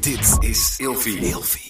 Dit is Ilfie.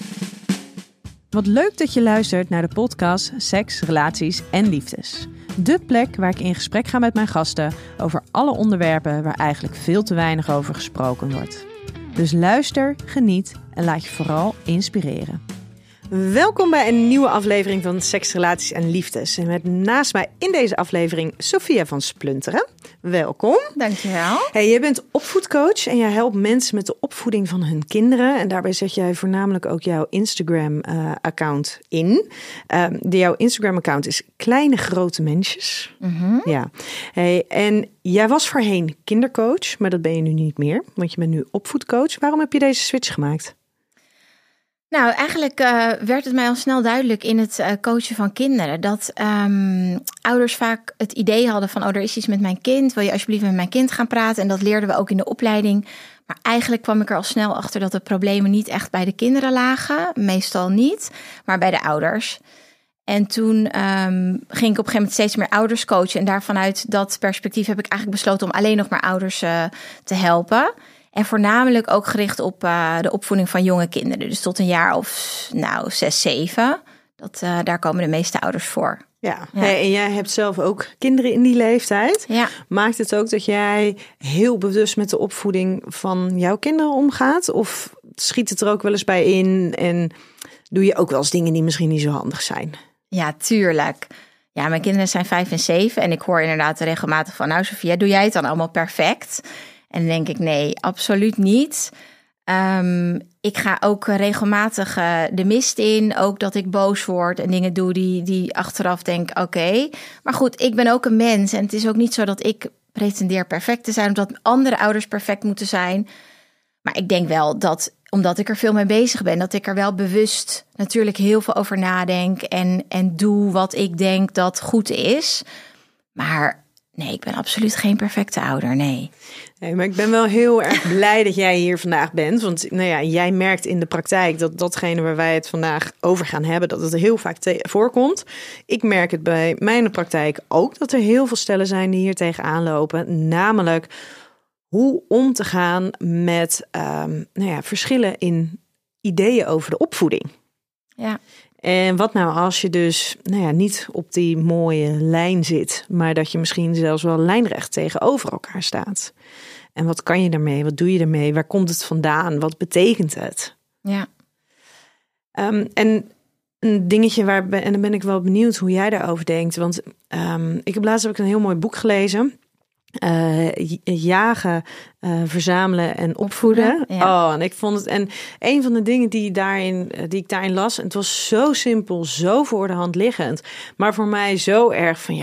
Wat leuk dat je luistert naar de podcast Seks, Relaties en Liefdes. De plek waar ik in gesprek ga met mijn gasten over alle onderwerpen waar eigenlijk veel te weinig over gesproken wordt. Dus luister, geniet en laat je vooral inspireren. Welkom bij een nieuwe aflevering van Seks, Relaties en Liefdes. En met naast mij in deze aflevering Sophia van Splunteren. Welkom. Dankjewel. Hey, jij bent opvoedcoach en jij helpt mensen met de opvoeding van hun kinderen. En daarbij zet jij voornamelijk ook jouw Instagram-account in. Jouw Instagram-account is Kleine Grote Mensjes. Mm-hmm. Ja. Hey, en jij was voorheen kindercoach, maar dat ben je nu niet meer. Want je bent nu opvoedcoach. Waarom heb je deze switch gemaakt? Nou, eigenlijk werd het mij al snel duidelijk in het coachen van kinderen. Dat ouders vaak het idee hadden van, er is iets met mijn kind. Wil je alsjeblieft met mijn kind gaan praten? En dat leerden we ook in de opleiding. Maar eigenlijk kwam ik er al snel achter dat de problemen niet echt bij de kinderen lagen. Meestal niet, maar bij de ouders. En toen ging ik op een gegeven moment steeds meer ouders coachen. En daarvanuit dat perspectief heb ik eigenlijk besloten om alleen nog maar ouders te helpen. En voornamelijk ook gericht op de opvoeding van jonge kinderen. Dus tot een jaar of 6, 7. Daar komen de meeste ouders voor. Ja. Hey, en jij hebt zelf ook kinderen in die leeftijd. Ja. Maakt het ook dat jij heel bewust met de opvoeding van jouw kinderen omgaat? Of schiet het er ook wel eens bij in? En doe je ook wel eens dingen die misschien niet zo handig zijn? Ja, tuurlijk. Ja, mijn kinderen zijn 5 en 7. En ik hoor inderdaad regelmatig van, nou Sophia, doe jij het dan allemaal perfect? En dan denk ik, nee, absoluut niet. Ik ga ook regelmatig de mist in. Ook dat ik boos word en dingen doe die achteraf denk, oké. Maar goed, ik ben ook een mens. En het is ook niet zo dat ik pretendeer perfect te zijn, omdat andere ouders perfect moeten zijn. Maar ik denk wel dat, omdat ik er veel mee bezig ben, dat ik er wel bewust natuurlijk heel veel over nadenk. En doe wat ik denk dat goed is. Maar nee, ik ben absoluut geen perfecte ouder, nee. Nee, maar ik ben wel heel erg blij dat jij hier vandaag bent. Want jij merkt in de praktijk dat datgene waar wij het vandaag over gaan hebben, dat het heel vaak voorkomt. Ik merk het bij mijn praktijk ook, dat er heel veel stellen zijn die hier tegenaan lopen. Namelijk hoe om te gaan met verschillen in ideeën over de opvoeding. Ja. En wat nou als je dus niet op die mooie lijn zit, maar dat je misschien zelfs wel lijnrecht tegenover elkaar staat. En wat kan je daarmee? Wat doe je ermee? Waar komt het vandaan? Wat betekent het? Ja. En een dingetje en dan ben ik wel benieuwd hoe jij daarover denkt. Want laatst heb ik een heel mooi boek gelezen. Jagen, verzamelen en opvoeden. Ja. Oh, en ik vond het. En een van de dingen die ik daarin las, en het was zo simpel, zo voor de hand liggend, maar voor mij zo erg van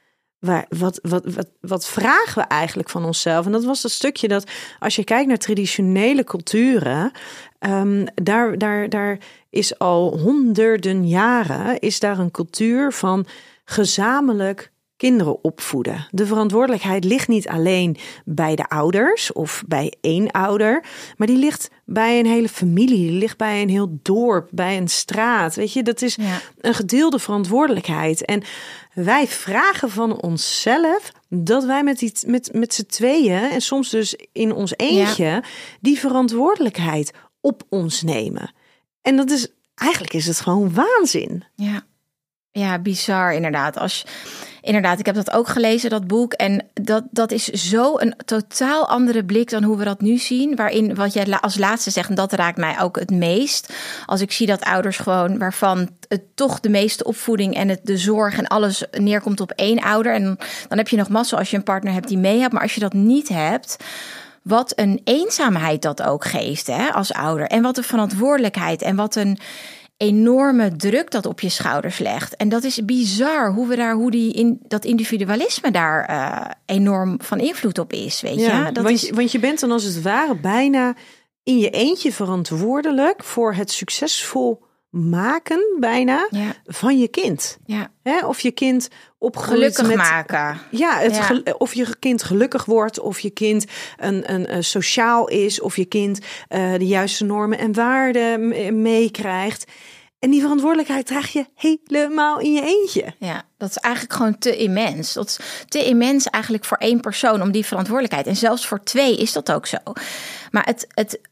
wat vragen we eigenlijk van onszelf? En dat was dat stukje dat als je kijkt naar traditionele culturen, daar is al honderden jaren is daar een cultuur van gezamenlijk kinderen opvoeden. De verantwoordelijkheid ligt niet alleen bij de ouders of bij één ouder, maar die ligt bij een hele familie, die ligt bij een heel dorp, bij een straat. Weet je, dat is een gedeelde verantwoordelijkheid. En wij vragen van onszelf dat wij met z'n tweeën en soms dus in ons eentje die verantwoordelijkheid op ons nemen. En eigenlijk is het gewoon waanzin. Ja, bizar inderdaad. Inderdaad, ik heb dat ook gelezen, dat boek. En dat is zo een totaal andere blik dan hoe we dat nu zien. Waarin, wat jij als laatste zegt, en dat raakt mij ook het meest. Als ik zie dat ouders gewoon, waarvan het toch de meeste opvoeding en de zorg en alles neerkomt op één ouder. En dan heb je nog massa als je een partner hebt die mee hebt. Maar als je dat niet hebt, wat een eenzaamheid dat ook geeft, hè, als ouder. En wat een verantwoordelijkheid en wat een enorme druk dat op je schouders legt. En dat is bizar dat individualisme daar enorm van invloed op is, weet je. Want je bent dan als het ware bijna in je eentje verantwoordelijk voor het succesvol maken bijna van je kind. Ja. Hè? Of je kind gelukkig maken. Of je kind gelukkig wordt, of je kind een sociaal is, of je kind de juiste normen en waarden meekrijgt. En die verantwoordelijkheid draag je helemaal in je eentje. Ja, dat is eigenlijk gewoon te immens. Dat is te immens eigenlijk voor één persoon om die verantwoordelijkheid. En zelfs voor twee is dat ook zo. Maar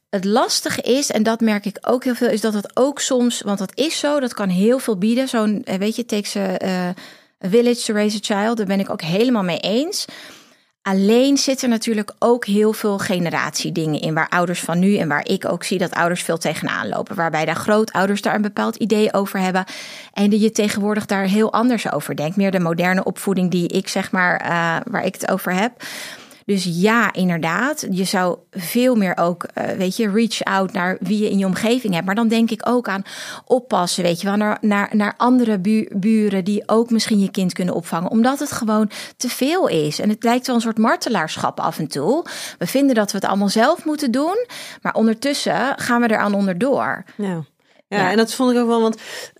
Het lastige is, en dat merk ik ook heel veel, is dat het ook soms, want dat is zo, dat kan heel veel bieden. Zo'n, weet je, takes a village to raise a child, daar ben ik ook helemaal mee eens. Alleen zitten natuurlijk ook heel veel generatiedingen in, waar ouders van nu en waar ik ook zie dat ouders veel tegenaan lopen. Waarbij de grootouders daar een bepaald idee over hebben en dat je tegenwoordig daar heel anders over denkt. Meer de moderne opvoeding die ik zeg maar, waar ik het over heb. Dus ja, inderdaad, je zou veel meer ook, reach out naar wie je in je omgeving hebt. Maar dan denk ik ook aan oppassen, weet je wel, naar andere buren die ook misschien je kind kunnen opvangen. Omdat het gewoon te veel is. En het lijkt wel een soort martelaarschap af en toe. We vinden dat we het allemaal zelf moeten doen, maar ondertussen gaan we eraan onderdoor. Ja, en dat vond ik ook wel, want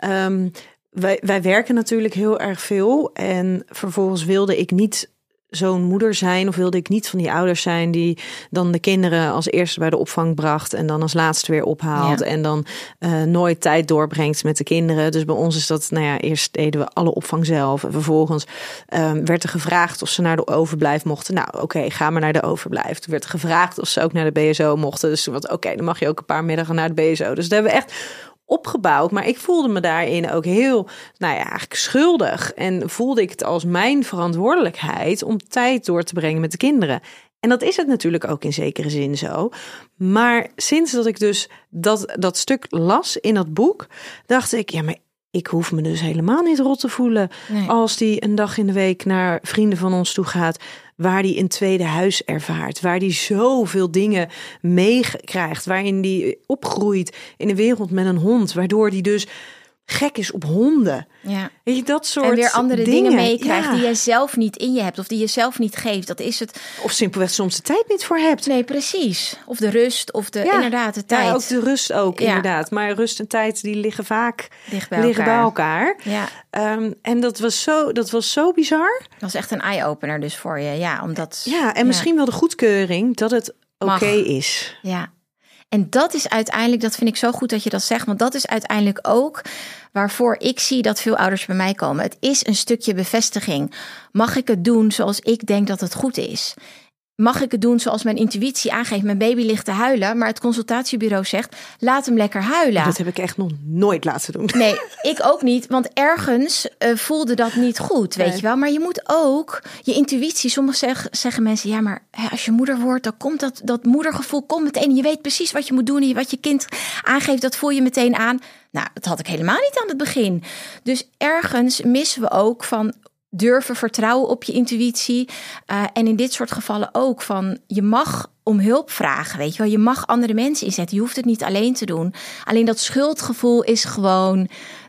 wij werken natuurlijk heel erg veel. En vervolgens wilde ik niet zo'n moeder zijn, of wilde ik niet van die ouders zijn die dan de kinderen als eerste bij de opvang bracht en dan als laatste weer ophaalt en dan nooit tijd doorbrengt met de kinderen. Dus bij ons is dat, eerst deden we alle opvang zelf en vervolgens werd er gevraagd of ze naar de overblijf mochten. Nou, oké, ga maar naar de overblijf. Toen werd er gevraagd of ze ook naar de BSO mochten. Dus toen was oké, dan mag je ook een paar middagen naar de BSO. Dus dat hebben we echt opgebouwd, maar ik voelde me daarin ook heel, eigenlijk schuldig. En voelde ik het als mijn verantwoordelijkheid om tijd door te brengen met de kinderen. En dat is het natuurlijk ook in zekere zin zo. Maar sinds dat ik dus dat stuk las in dat boek, dacht ik, maar ik hoef me dus helemaal niet rot te voelen als die een dag in de week naar vrienden van ons toe gaat, waar die een tweede huis ervaart, waar die zoveel dingen meekrijgt, waarin die opgroeit in een wereld met een hond, waardoor die dus gek is op honden. Ja. Weet je, dat soort en weer andere dingen meekrijgt die jij zelf niet in je hebt of die je zelf niet geeft. Dat is het. Of simpelweg soms de tijd niet voor hebt. Nee, precies. Of de rust of inderdaad de tijd. Ja, ook de rust ook, inderdaad. Maar rust en tijd die liggen vaak bij elkaar. Ja. En dat was zo bizar. Dat was echt een eye-opener dus voor je. Ja, omdat. Ja, en misschien wel de goedkeuring dat het oké is. Ja. En dat is uiteindelijk, dat vind ik zo goed dat je dat zegt, want dat is uiteindelijk ook waarvoor ik zie dat veel ouders bij mij komen. Het is een stukje bevestiging. Mag ik het doen zoals ik denk dat het goed is? Mag ik het doen zoals mijn intuïtie aangeeft? Mijn baby ligt te huilen, maar het consultatiebureau zegt, laat hem lekker huilen. Dat heb ik echt nog nooit laten doen. Nee, ik ook niet, want ergens voelde dat niet goed, weet je wel. Maar je moet ook je intuïtie, soms zeggen mensen, ja, maar als je moeder wordt, dan komt dat moedergevoel komt meteen. Je weet precies wat je moet doen en wat je kind aangeeft, dat voel je meteen aan. Nou, dat had ik helemaal niet aan het begin. Dus ergens missen we ook van durven vertrouwen op je intuïtie. En in dit soort gevallen ook van, je mag om hulp vragen, weet je wel. Je mag andere mensen inzetten. Je hoeft het niet alleen te doen. Alleen dat schuldgevoel is gewoon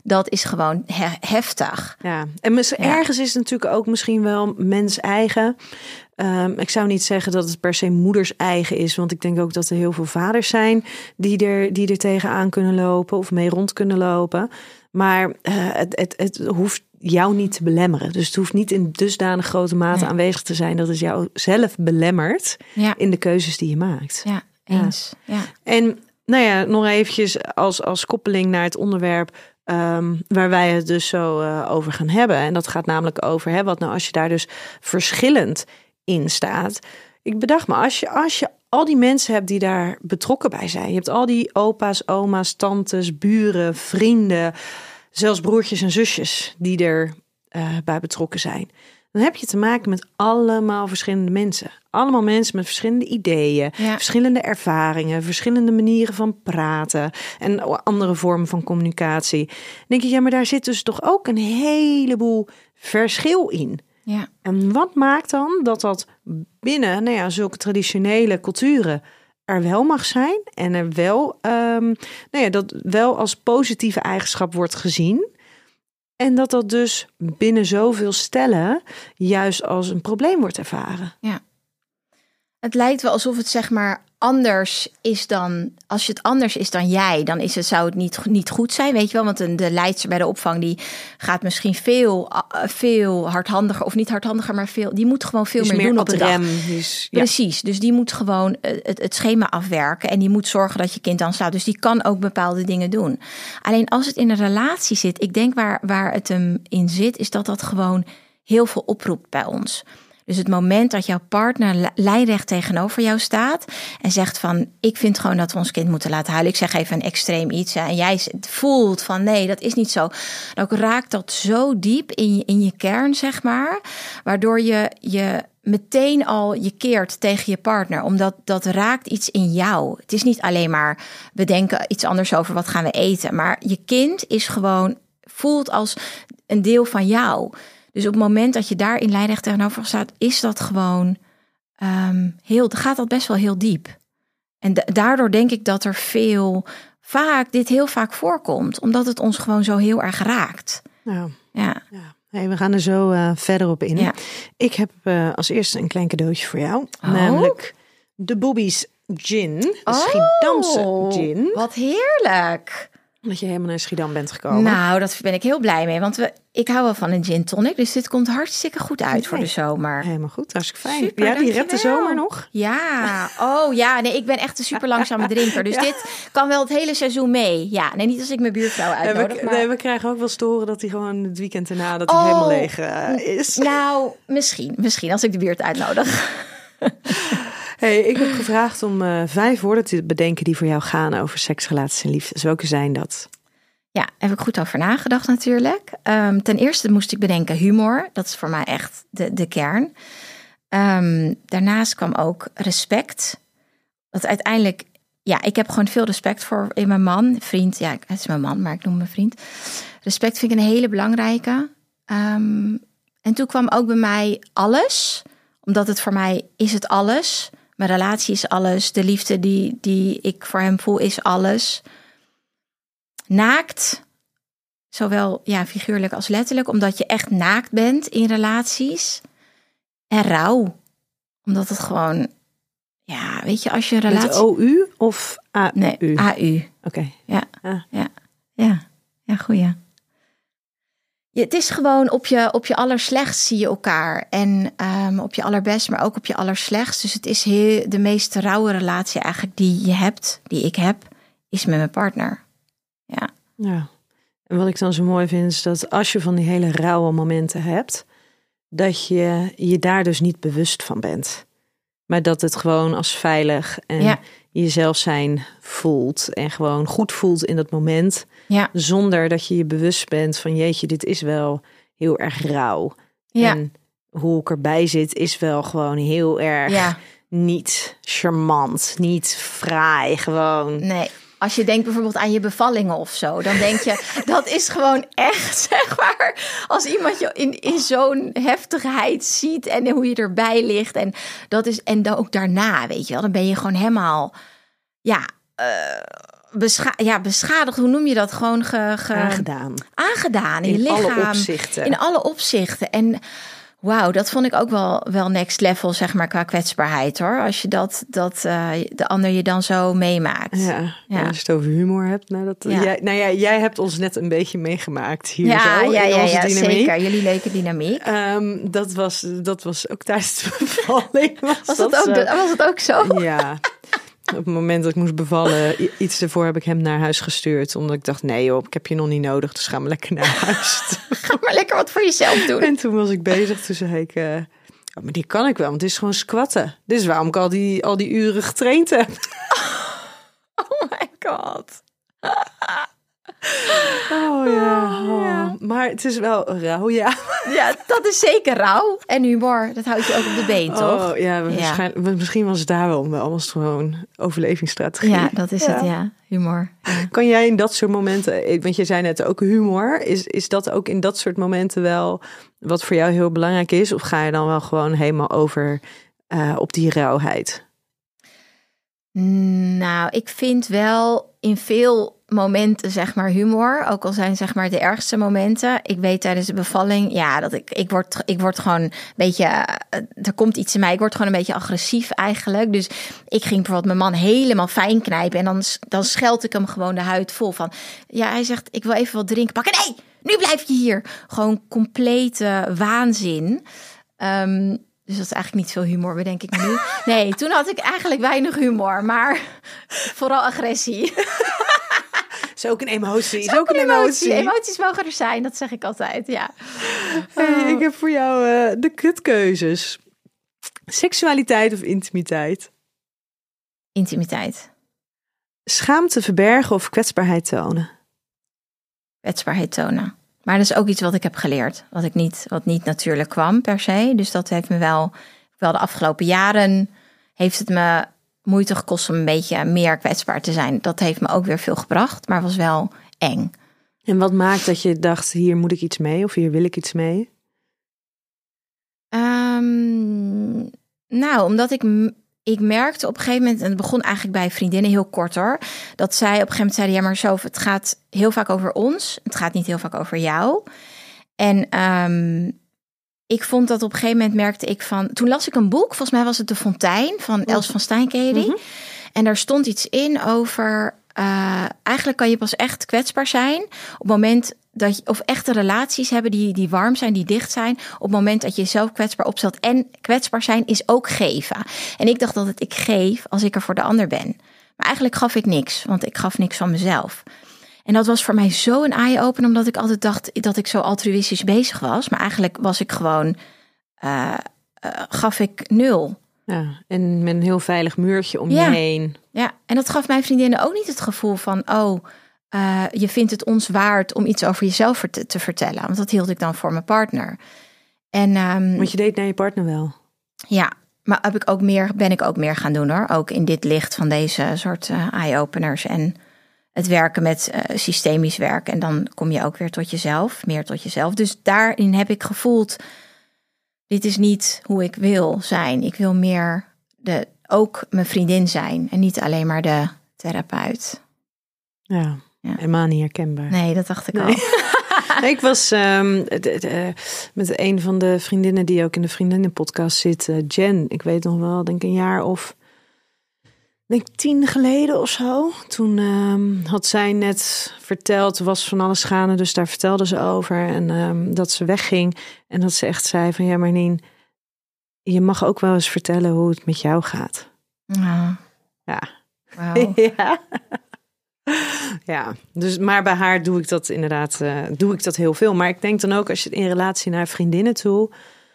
heftig. Ja, en ergens is het natuurlijk ook misschien wel mens eigen. Ik zou niet zeggen dat het per se moeders eigen is, want ik denk ook dat er heel veel vaders zijn die er tegenaan kunnen lopen of mee rond kunnen lopen. Maar het hoeft jou niet te belemmeren. Dus het hoeft niet in dusdanig grote mate aanwezig te zijn dat het jou zelf belemmert in de keuzes die je maakt. Ja, eens. Ja. En nog eventjes als koppeling naar het onderwerp waar wij het dus zo over gaan hebben. En dat gaat namelijk over, wat nou als je daar dus verschillend in staat. Ik bedacht me, als je al die mensen hebt die daar betrokken bij zijn. Je hebt al die opa's, oma's, tantes, buren, vrienden, zelfs broertjes en zusjes die er bij betrokken zijn. Dan heb je te maken met allemaal verschillende mensen. Allemaal mensen met verschillende ideeën, verschillende ervaringen, verschillende manieren van praten en andere vormen van communicatie. Dan denk je, maar daar zit dus toch ook een heleboel verschil in. Ja. En wat maakt dan dat binnen zulke traditionele culturen er wel mag zijn en er wel dat wel als positieve eigenschap wordt gezien en dat dus binnen zoveel stellen juist als een probleem wordt ervaren? Ja. Het lijkt wel alsof het zeg maar anders is dan, als het anders is dan jij, dan zou het niet goed zijn, weet je wel. Want de leidster bij de opvang, die gaat misschien veel hardhandiger, of niet hardhandiger, maar die moet gewoon veel meer doen op de dag. Precies, dus die moet gewoon het schema afwerken en die moet zorgen dat je kind dan slaat. Dus die kan ook bepaalde dingen doen. Alleen als het in een relatie zit, ik denk waar het hem in zit, is dat gewoon heel veel oproept bij ons. Dus het moment dat jouw partner lijnrecht tegenover jou staat en zegt van, ik vind gewoon dat we ons kind moeten laten huilen. Ik zeg even een extreem iets en jij voelt van, nee, dat is niet zo. Dan raakt dat zo diep in je kern, zeg maar, waardoor je meteen al je keert tegen je partner, omdat dat raakt iets in jou. Het is niet alleen maar, we denken iets anders over wat gaan we eten, maar je kind is gewoon, voelt als een deel van jou. Dus op het moment dat je daar in lijnrecht tegenover staat, is dat gewoon gaat dat best wel heel diep. En daardoor denk ik dat er dit heel vaak voorkomt, omdat het ons gewoon zo heel erg raakt. Ja. Hey, we gaan er zo verder op in. Ja. Ik heb als eerste een klein cadeautje voor jou. Namelijk de Bobby's Gin. Schiedamse gin. Wat heerlijk. Omdat je helemaal naar Schiedam bent gekomen. Nou, daar ben ik heel blij mee. Want ik hou wel van een gin tonic. Dus dit komt hartstikke goed uit voor de zomer. Helemaal goed, hartstikke fijn. Super, ja, die redt de zomer nog. Ja, nee, ik ben echt een super langzame drinker. Dus dit kan wel het hele seizoen mee. Ja, nee, niet als ik mijn buurvrouw uitnodig. We krijgen ook wel eens te horen dat hij gewoon het weekend erna dat hij helemaal leeg is. Nou, misschien als ik de buurt uitnodig. Hey, ik heb gevraagd om 5 woorden te bedenken die voor jou gaan over seks, relaties en liefde. Dus welke zijn dat? Ja, heb ik goed over nagedacht natuurlijk. Ten eerste moest ik bedenken humor. Dat is voor mij echt de kern. Daarnaast kwam ook respect. Dat uiteindelijk, ik heb gewoon veel respect voor in mijn man. Vriend, ja, het is mijn man, maar ik noem hem mijn vriend. Respect vind ik een hele belangrijke. En toen kwam ook bij mij alles. Omdat het voor mij is het alles. Mijn relatie is alles. De liefde die ik voor hem voel is alles. Naakt. Zowel figuurlijk als letterlijk. Omdat je echt naakt bent in relaties. En rouw. Omdat het gewoon... Ja, weet je, als je een relatie... Met OU of AU? Nee, AU. Oké. Ja, goeie. Het is gewoon op je allerslechtst zie je elkaar. En op je allerbest, maar ook op je allerslechtst. Dus het is de meest rauwe relatie eigenlijk die je hebt, die ik heb, is met mijn partner. Ja. En wat ik dan zo mooi vind, is dat als je van die hele rauwe momenten hebt, dat je daar dus niet bewust van bent. Maar dat het gewoon als veilig en jezelf zijn voelt. En gewoon goed voelt in dat moment. Ja. Zonder dat je je bewust bent van jeetje, dit is wel heel erg rauw. Ja. En hoe ik erbij zit is wel gewoon heel erg niet charmant, niet fraai. Gewoon. Nee. Als je denkt bijvoorbeeld aan je bevallingen of zo, dan denk je, dat is gewoon echt, zeg maar, als iemand je in zo'n heftigheid ziet en hoe je erbij ligt. En dat is, en dan ook daarna, weet je wel, dan ben je gewoon helemaal, beschadigd. Hoe noem je dat? Gewoon aangedaan in je lichaam. Alle opzichten. In alle opzichten. En wauw, dat vond ik ook wel next level, zeg maar, qua kwetsbaarheid, hoor. Als je dat de ander je dan zo meemaakt. Ja. Als je het over humor hebt. Jij hebt ons net een beetje meegemaakt hier zo. Ja, dynamiek. Zeker. Jullie leuke dynamiek. Dat was ook tijdens de bevalling. Was het ook zo? Ja. Op het moment dat ik moest bevallen, iets ervoor heb ik hem naar huis gestuurd. Omdat ik dacht, nee joh, ik heb je nog niet nodig, dus ga maar lekker naar huis. Ga maar lekker wat voor jezelf doen. En toen was ik bezig, toen zei ik, maar die kan ik wel, want het is gewoon squatten. Dit is waarom ik al die uren getraind heb. Oh my god. Ja. Maar het is wel rauw, ja. Ja, dat is zeker rauw. En humor, dat houdt je ook op de been, toch? Oh ja, misschien was het daar wel was het gewoon overlevingsstrategie. Ja, dat is het, humor. Ja. Kan jij in dat soort momenten, want je zei net ook humor, is dat ook in dat soort momenten wel wat voor jou heel belangrijk is? Of ga je dan wel gewoon helemaal over op die rauwheid? Nou, ik vind wel in veel momenten, zeg maar, humor. Ook al zijn, zeg maar, de ergste momenten. Ik weet tijdens de bevalling, dat ik word gewoon een beetje, er komt iets in mij. Ik word gewoon een beetje agressief eigenlijk. Dus ik ging bijvoorbeeld mijn man helemaal fijn knijpen. En dan scheld ik hem gewoon de huid vol van. Ja, hij zegt, ik wil even wat drinken pakken. Nee, nu blijf je hier. Gewoon complete waanzin. Dus dat is eigenlijk niet veel humor, bedenk ik me nu. Nee, toen had ik eigenlijk weinig humor, maar vooral agressie. Is ook een emotie. Is ook een emotie. Emoties mogen er zijn, dat zeg ik altijd, ja. Hey, ik heb voor jou de kutkeuzes. Seksualiteit of intimiteit? Intimiteit. Schaamte verbergen of kwetsbaarheid tonen? Kwetsbaarheid tonen. Maar dat is ook iets wat ik heb geleerd. Wat niet natuurlijk kwam per se. Dus dat heeft me wel de afgelopen jaren heeft het me moeite gekost om een beetje meer kwetsbaar te zijn. Dat heeft me ook weer veel gebracht, maar was wel eng. En wat maakt dat je dacht, hier moet ik iets mee of hier wil ik iets mee? Nou, omdat ik merkte op een gegeven moment, en het begon eigenlijk bij vriendinnen heel kort hoor, dat zij op een gegeven moment zeiden, ja maar Sof, het gaat heel vaak over ons. Het gaat niet heel vaak over jou. En ik vond dat op een gegeven moment merkte ik van, toen las ik een boek, volgens mij was het De Fontein van Els van Stein, ken je die? Mm-hmm. En daar stond iets in over, eigenlijk kan je pas echt kwetsbaar zijn op het moment dat je, of echte relaties hebben die warm zijn, die dicht zijn, op het moment dat je jezelf kwetsbaar opstelt. En kwetsbaar zijn is ook geven. En ik dacht altijd, ik geef als ik er voor de ander ben. Maar eigenlijk gaf ik niks, want ik gaf niks van mezelf. En dat was voor mij zo een eye-opener, omdat ik altijd dacht dat ik zo altruïstisch bezig was. Maar eigenlijk was ik gewoon, gaf ik 0. Ja, en met een heel veilig muurtje om je heen. Ja, en dat gaf mijn vriendinnen ook niet het gevoel van, je vindt het ons waard om iets over jezelf te vertellen. Want dat hield ik dan voor mijn partner. En, want je deed naar je partner wel. Ja, maar ben ik ook meer gaan doen hoor. Ook in dit licht van deze soort eye-openers. En het werken met systemisch werk. En dan kom je ook weer tot jezelf. Meer tot jezelf. Dus daarin heb ik gevoeld, dit is niet hoe ik wil zijn. Ik wil meer ook mijn vriendin zijn. En niet alleen maar de therapeut. Ja. Helemaal niet herkenbaar. Nee, dat dacht ik al. Nee, ik was met een van de vriendinnen die ook in de vriendinnenpodcast zit, Jen. Ik weet nog wel, denk een jaar of 10 geleden of zo. Toen had zij net verteld, er was van alles gaande, dus daar vertelde ze over. En dat ze wegging en dat ze echt zei van, ja Marnien, je mag ook wel eens vertellen hoe het met jou gaat. Ja. Wow. Ja. Ja, dus maar bij haar doe ik dat inderdaad, heel veel. Maar ik denk dan ook, als je het in relatie naar vriendinnen toe,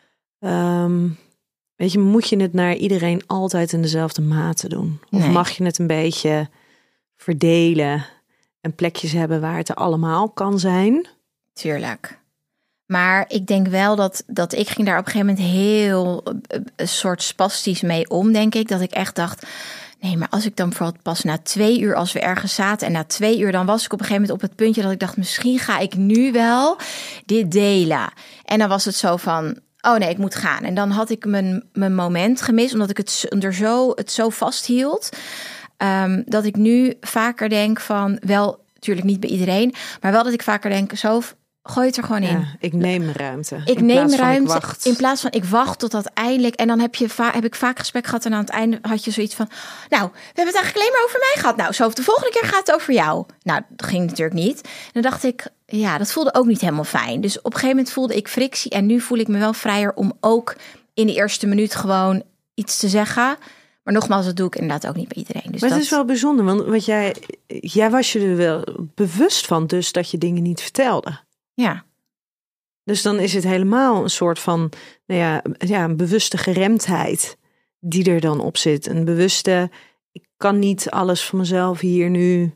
weet je, moet je het naar iedereen altijd in dezelfde mate doen? Of mag je het een beetje verdelen en plekjes hebben waar het er allemaal kan zijn? Tuurlijk. Maar ik denk wel dat ik ging daar op een gegeven moment heel een soort spastisch mee om, denk ik. Dat ik echt dacht, nee, maar als ik dan bijvoorbeeld pas na 2 uur, als we ergens zaten en na 2 uur, dan was ik op een gegeven moment op het puntje dat ik dacht, misschien ga ik nu wel dit delen. En dan was het zo van, oh nee, ik moet gaan. En dan had ik mijn moment gemist, omdat ik het zo vasthield. Dat ik nu vaker denk van, wel, natuurlijk niet bij iedereen, maar wel dat ik vaker denk, zo, gooi het er gewoon in. Ja, ik neem ruimte. Ik neem ruimte in plaats van ik wacht tot uiteindelijk. En dan heb ik vaak gesprek gehad en aan het einde had je zoiets van, nou, we hebben het eigenlijk alleen maar over mij gehad. Nou, zo de volgende keer gaat het over jou. Nou, dat ging natuurlijk niet. En dan dacht ik, ja, dat voelde ook niet helemaal fijn. Dus op een gegeven moment voelde ik frictie en nu voel ik me wel vrijer om ook in de eerste minuut gewoon iets te zeggen. Maar nogmaals, dat doe ik inderdaad ook niet bij iedereen. Dus maar het is wel bijzonder, want jij was je er wel bewust van dus dat je dingen niet vertelde. Ja. Dus dan is het helemaal een soort van, een bewuste geremdheid die er dan op zit. Een bewuste, ik kan niet alles van mezelf hier nu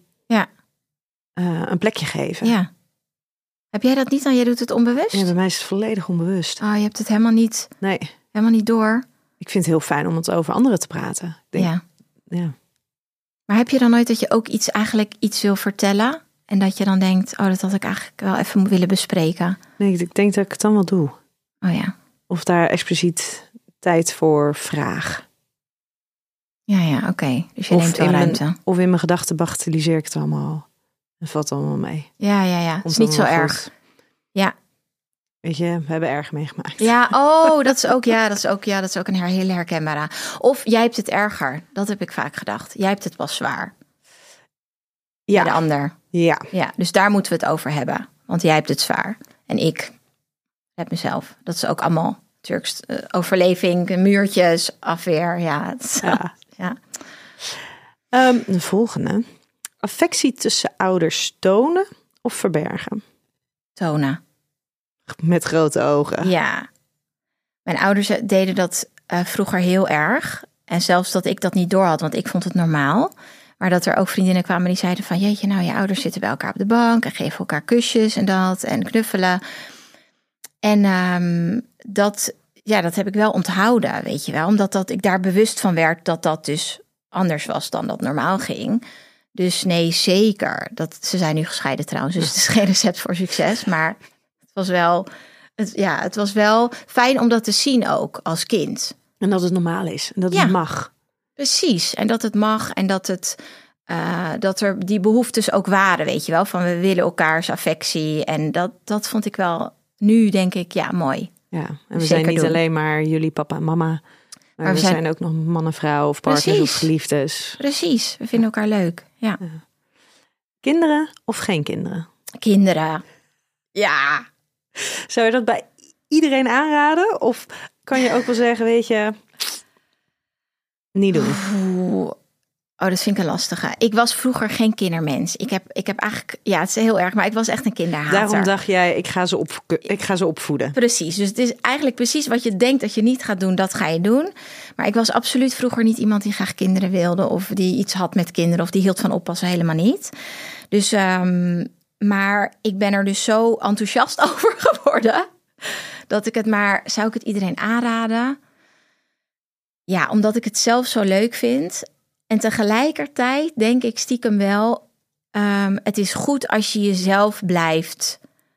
een plekje geven. Ja. Heb jij dat niet dan? Jij doet het onbewust? Ja, bij mij is het volledig onbewust. Oh, je hebt het helemaal niet. Nee. Helemaal niet door. Ik vind het heel fijn om het over anderen te praten. Ja. Ja. Maar heb je dan nooit dat je ook iets wil vertellen? En dat je dan denkt, oh, dat had ik eigenlijk wel even willen bespreken. Nee, ik denk dat ik het dan wel doe. Oh ja. Of daar expliciet tijd voor vraag. Ja, oké. Dus je neemt wel ruimte. Of in mijn gedachten bagatelliseer ik het allemaal. En valt allemaal mee. Ja. Het is niet zo erg. Ja. Weet je, we hebben erg meegemaakt. Ja, dat is ook een hele herkenbare. Of jij hebt het erger. Dat heb ik vaak gedacht. Jij hebt het pas zwaar. Ja. Bij de ander. Ja, dus daar moeten we het over hebben. Want jij hebt het zwaar. En ik heb mezelf. Dat is ook allemaal Turks overleving, muurtjes, afweer. Ja. De volgende. Affectie tussen ouders tonen of verbergen? Tonen. Met grote ogen. Ja. Mijn ouders deden dat vroeger heel erg. En zelfs dat ik dat niet door had, want ik vond het normaal. Maar dat er ook vriendinnen kwamen die zeiden van... jeetje, nou, je ouders zitten bij elkaar op de bank... en geven elkaar kusjes en dat en knuffelen. En dat heb ik wel onthouden, weet je wel. Omdat ik daar bewust van werd dat dat dus anders was dan dat normaal ging. Dus nee, zeker. Ze zijn nu gescheiden trouwens, dus het is geen recept voor succes. Maar het was wel fijn om dat te zien ook als kind. En dat het normaal is en dat het mag. Precies, en dat het mag en dat er die behoeftes ook waren, weet je wel. Van we willen elkaars affectie en dat vond ik wel nu, denk ik, mooi. Ja, en we zijn niet alleen maar jullie papa en mama, maar we zijn ook nog man en vrouw of partners of geliefdes. Precies, we vinden elkaar leuk, ja. Kinderen of geen kinderen? Kinderen, ja. Zou je dat bij iedereen aanraden? Of kan je ook wel zeggen, weet je, niet doen? Oh, dat vind ik een lastige. Ik was vroeger geen kindermens. Ik heb eigenlijk, het is heel erg, maar ik was echt een kinderhater. Daarom dacht jij, ik ga ze opvoeden. Precies, dus het is eigenlijk precies wat je denkt dat je niet gaat doen, dat ga je doen. Maar ik was absoluut vroeger niet iemand die graag kinderen wilde... of die iets had met kinderen of die hield van oppassen, helemaal niet. Dus, maar ik ben er dus zo enthousiast over geworden... dat ik zou ik het iedereen aanraden? Ja, omdat ik het zelf zo leuk vind... En tegelijkertijd denk ik stiekem wel... het is goed als je jezelf blijft...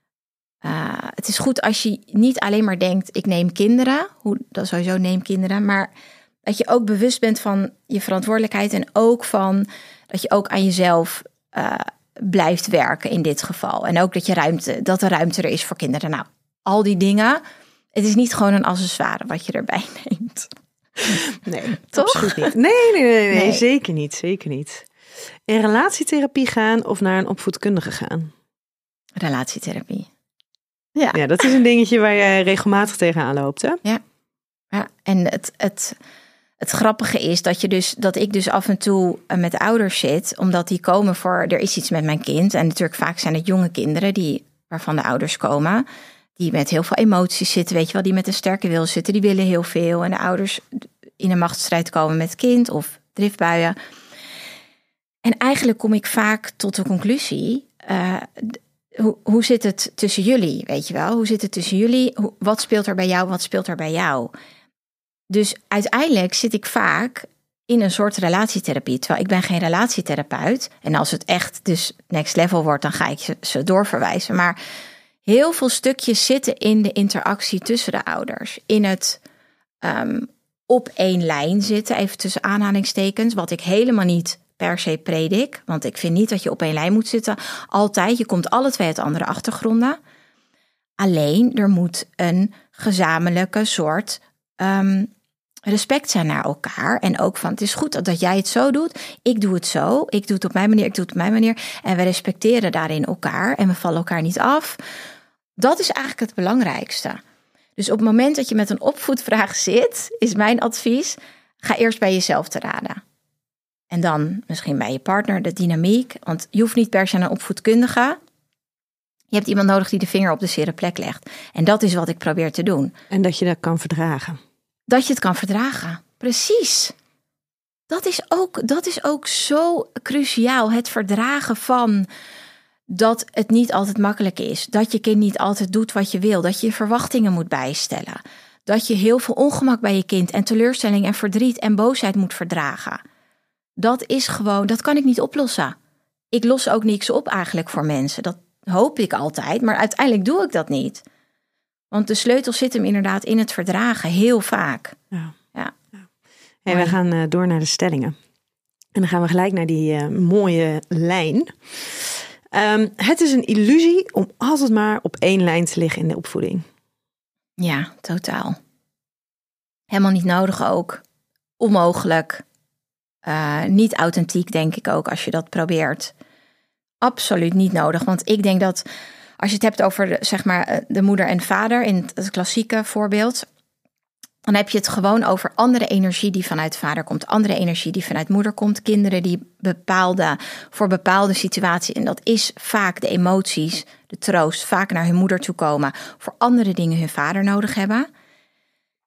het is goed als je niet alleen maar denkt... ik neem kinderen. Dat sowieso neem kinderen. Maar dat je ook bewust bent van je verantwoordelijkheid... en ook van dat je ook aan jezelf blijft werken in dit geval. En ook dat er ruimte er is voor kinderen. Nou, al die dingen. Het is niet gewoon een accessoire wat je erbij neemt. Nee, toch? Absoluut niet. Nee, zeker niet, zeker niet. In relatietherapie gaan of naar een opvoedkundige gaan? Relatietherapie. Ja, dat is een dingetje waar je regelmatig tegenaan loopt, hè? Ja. En het grappige is dat ik dus af en toe met ouders zit, omdat die komen voor, er is iets met mijn kind. En natuurlijk vaak zijn het jonge kinderen waarvan de ouders komen, die met heel veel emoties zitten, weet je wel, die met een sterke wil zitten, die willen heel veel. En de ouders in een machtsstrijd komen met het kind of driftbuien. En eigenlijk kom ik vaak tot de conclusie, hoe zit het tussen jullie, weet je wel? Hoe zit het tussen jullie? Wat speelt er bij jou? Wat speelt er bij jou? Dus uiteindelijk zit ik vaak in een soort relatietherapie, terwijl ik ben geen relatietherapeut. En als het echt dus next level wordt, dan ga ik ze doorverwijzen. Maar heel veel stukjes zitten in de interactie tussen de ouders. In het op één lijn zitten, even tussen aanhalingstekens, wat ik helemaal niet per se predik. Want ik vind niet dat je op één lijn moet zitten. Altijd, je komt alle twee uit andere achtergronden. Alleen, er moet een gezamenlijke soort respect zijn naar elkaar. En ook van, het is goed dat jij het zo doet. Ik doe het zo. Ik doe het op mijn manier. Ik doe het op mijn manier. En we respecteren daarin elkaar. En we vallen elkaar niet af. Dat is eigenlijk het belangrijkste. Dus op het moment dat je met een opvoedvraag zit, is mijn advies, ga eerst bij jezelf te raden. En dan misschien bij je partner, de dynamiek. Want je hoeft niet per se een opvoedkundige. Je hebt iemand nodig die de vinger op de zere plek legt. En dat is wat ik probeer te doen. En dat je dat kan verdragen. Dat je het kan verdragen. Precies. Dat is ook zo cruciaal. Het verdragen van dat het niet altijd makkelijk is. Dat je kind niet altijd doet wat je wil. Dat je verwachtingen moet bijstellen. Dat je heel veel ongemak bij je kind en teleurstelling en verdriet en boosheid moet verdragen. Dat is gewoon, dat kan ik niet oplossen. Ik los ook niks op eigenlijk voor mensen. Dat hoop ik altijd, maar uiteindelijk doe ik dat niet. Want de sleutel zit hem inderdaad in het verdragen, heel vaak. Ja. Hey, we gaan door naar de stellingen. En dan gaan we gelijk naar die mooie lijn. Het is een illusie om altijd maar op één lijn te liggen in de opvoeding. Ja, totaal. Helemaal niet nodig ook. Onmogelijk. Niet authentiek, denk ik ook, als je dat probeert. Absoluut niet nodig. Want ik denk dat als je het hebt over de moeder en vader in het klassieke voorbeeld, dan heb je het gewoon over andere energie die vanuit vader komt, andere energie die vanuit moeder komt, kinderen die voor bepaalde situaties, en dat is vaak de emoties, de troost, vaak naar hun moeder toe komen, voor andere dingen hun vader nodig hebben.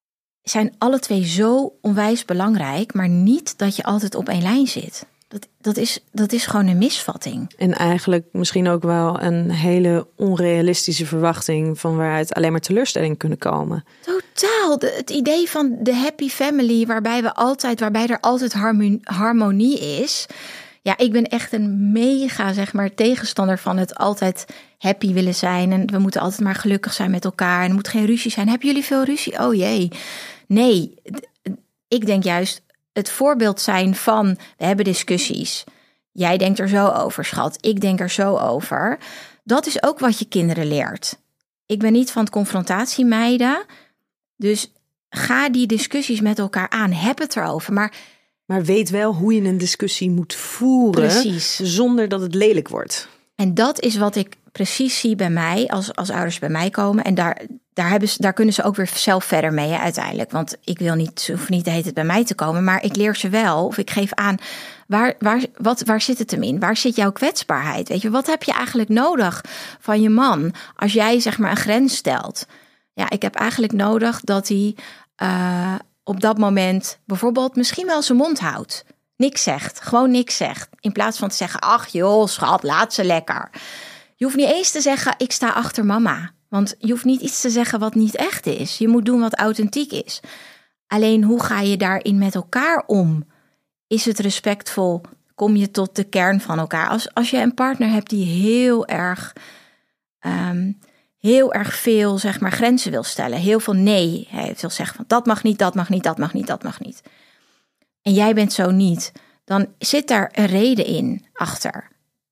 zijn alle twee zo onwijs belangrijk, maar niet dat je altijd op één lijn zit. Dat is gewoon een misvatting. En eigenlijk misschien ook wel een hele onrealistische verwachting van waaruit alleen maar teleurstelling kunnen komen. Totaal. Het idee van de happy family, waarbij er altijd harmonie is. Ja, ik ben echt een mega, tegenstander van het altijd happy willen zijn. En we moeten altijd maar gelukkig zijn met elkaar. En er moet geen ruzie zijn. Hebben jullie veel ruzie? Oh jee. Nee, ik denk juist het voorbeeld zijn van, we hebben discussies. Jij denkt er zo over, schat. Ik denk er zo over. Dat is ook wat je kinderen leert. Ik ben niet van het confrontatie mijden. Dus ga die discussies met elkaar aan. Heb het erover. Maar weet wel hoe je een discussie moet voeren. Precies. Zonder dat het lelijk wordt. En dat is wat ik precies zie bij mij, als ouders bij mij komen. En daar kunnen ze ook weer zelf verder mee uiteindelijk. Want ze hoeven niet de hele tijd bij mij te komen. Maar ik leer ze wel, of ik geef aan, waar zit het hem in? Waar zit jouw kwetsbaarheid? Weet je, wat heb je eigenlijk nodig van je man als jij een grens stelt? Ja, ik heb eigenlijk nodig dat hij op dat moment bijvoorbeeld misschien wel zijn mond houdt. Niks zegt, gewoon niks zegt. In plaats van te zeggen, ach joh, schat, laat ze lekker. Je hoeft niet eens te zeggen, ik sta achter mama. Want je hoeft niet iets te zeggen wat niet echt is. Je moet doen wat authentiek is. Alleen, hoe ga je daarin met elkaar om? Is het respectvol? Kom je tot de kern van elkaar? Als je een partner hebt die heel erg veel grenzen wil stellen. Heel veel nee. Hij wil zeggen van dat mag niet, dat mag niet, dat mag niet, dat mag niet. En jij bent zo niet. Dan zit daar een reden in achter.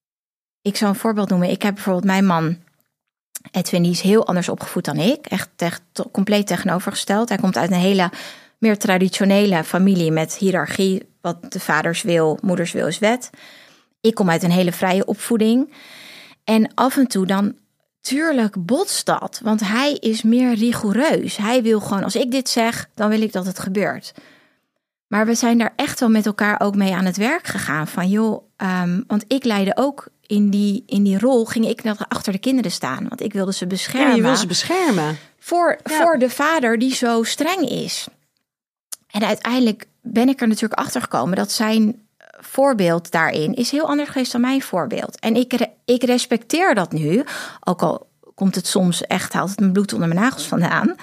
Ik zal een voorbeeld noemen. Ik heb bijvoorbeeld mijn man, Edwin, die is heel anders opgevoed dan ik. Echt compleet tegenovergesteld. Hij komt uit een hele meer traditionele familie met hiërarchie. Wat de vaders wil, moeders wil is wet. Ik kom uit een hele vrije opvoeding. En af en toe dan, tuurlijk botst dat. Want hij is meer rigoureus. Hij wil gewoon, als ik dit zeg, dan wil ik dat het gebeurt. Maar we zijn daar echt wel met elkaar ook mee aan het werk gegaan. Van joh, want ik leidde ook in die rol, ging ik achter de kinderen staan. Want ik wilde ze beschermen. Ja, je wil ze beschermen. Voor de vader die zo streng is. En uiteindelijk ben ik er natuurlijk achter gekomen dat zijn voorbeeld daarin is heel anders geweest dan mijn voorbeeld. En ik respecteer dat nu. Ook al komt het soms echt, haalt het mijn bloed onder mijn nagels vandaan.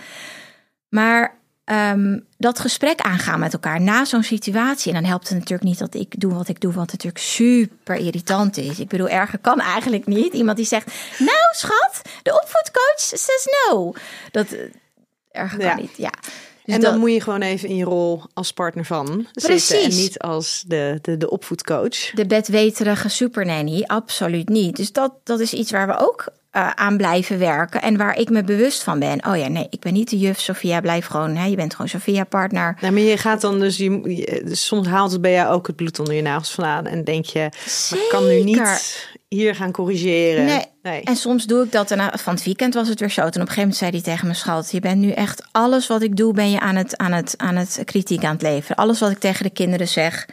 Maar dat gesprek aangaan met elkaar na zo'n situatie. En dan helpt het natuurlijk niet dat ik doe wat ik doe, wat natuurlijk super irritant is. Ik bedoel, erger kan eigenlijk niet. Iemand die zegt, nou schat, de opvoedcoach says no. Dat erger kan niet, ja. Dus en dan moet je gewoon even in je rol als partner van zitten. En niet als de opvoedcoach. De bedweterige supernanny, absoluut niet. Dus dat is iets waar we ook aan blijven werken. En waar ik me bewust van ben. Oh ja, nee, ik ben niet de juf, Sophia. Blijf gewoon, je bent gewoon Sophia partner. Nou, maar je gaat dan dus, soms haalt het bij jou ook het bloed onder je nagels vandaan. En denk je, maar ik kan nu niet hier gaan corrigeren. Nee. En soms doe ik dat. En van het weekend was het weer zo. Toen op een gegeven moment zei hij tegen me, schat, je bent nu echt alles wat ik doe, ben je aan het kritiek aan het leveren. Alles wat ik tegen de kinderen zeg.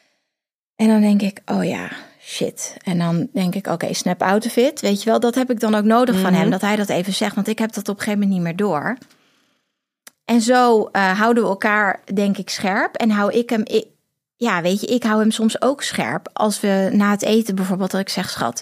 En dan denk ik, oh ja, shit. En dan denk ik, oké, snap out of it. Weet je wel, dat heb ik dan ook nodig van hem. Dat hij dat even zegt, want ik heb dat op een gegeven moment niet meer door. En zo houden we elkaar, denk ik, scherp. En hou ik hem... ik hou hem soms ook scherp. Als we na het eten bijvoorbeeld, dat ik zeg, schat,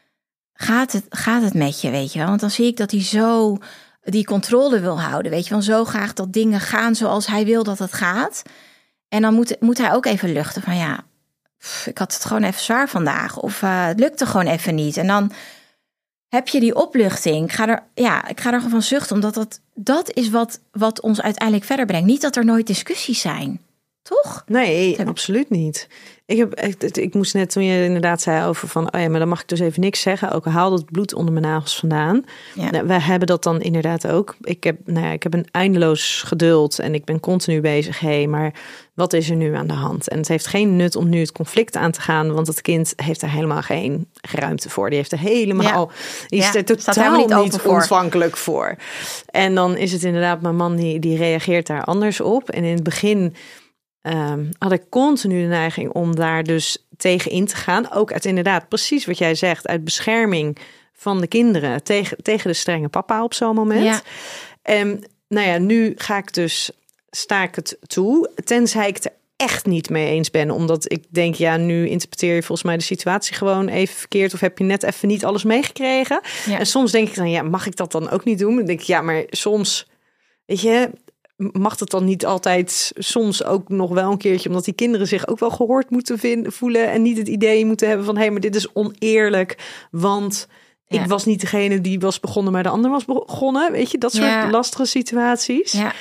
gaat het met je, weet je wel? Want dan zie ik dat hij zo die controle wil houden, weet je wel? Zo graag dat dingen gaan zoals hij wil dat het gaat. En dan moet hij ook even luchten van, ik had het gewoon even zwaar vandaag. Of het lukte gewoon even niet. En dan heb je die opluchting. Ik ga er gewoon van zuchten, omdat dat is wat ons uiteindelijk verder brengt. Niet dat er nooit discussies zijn. Toch? Nee, absoluut niet. Ik moest net, toen je inderdaad zei over van, oh ja, maar dan mag ik dus even niks zeggen. Ook al haalde het bloed onder mijn nagels vandaan. Ja. Nou, wij hebben dat dan inderdaad ook. Ik heb een eindeloos geduld en ik ben continu bezig. Maar wat is er nu aan de hand? En het heeft geen nut om nu het conflict aan te gaan, want het kind heeft er helemaal geen ruimte voor. Die heeft er helemaal, die is er totaal niet ontvankelijk voor. En dan is het inderdaad mijn man die reageert daar anders op. En in het begin had ik continu de neiging om daar dus tegen in te gaan. Ook uit inderdaad precies wat jij zegt, uit bescherming van de kinderen tegen de strenge papa op zo'n moment. Ja. En nu ga ik dus sta ik het toe. Tenzij ik het er echt niet mee eens ben. Omdat ik denk, nu interpreteer je volgens mij de situatie gewoon even verkeerd. Of heb je net even niet alles meegekregen. Ja. En soms denk ik dan, mag ik dat dan ook niet doen? Dan denk ik, maar soms, weet je, mag het dan niet altijd soms ook nog wel een keertje, omdat die kinderen zich ook wel gehoord moeten voelen en niet het idee moeten hebben van, maar dit is oneerlijk, want ik was niet degene die was begonnen, maar de ander was begonnen. Weet je, dat soort lastige situaties. Ja.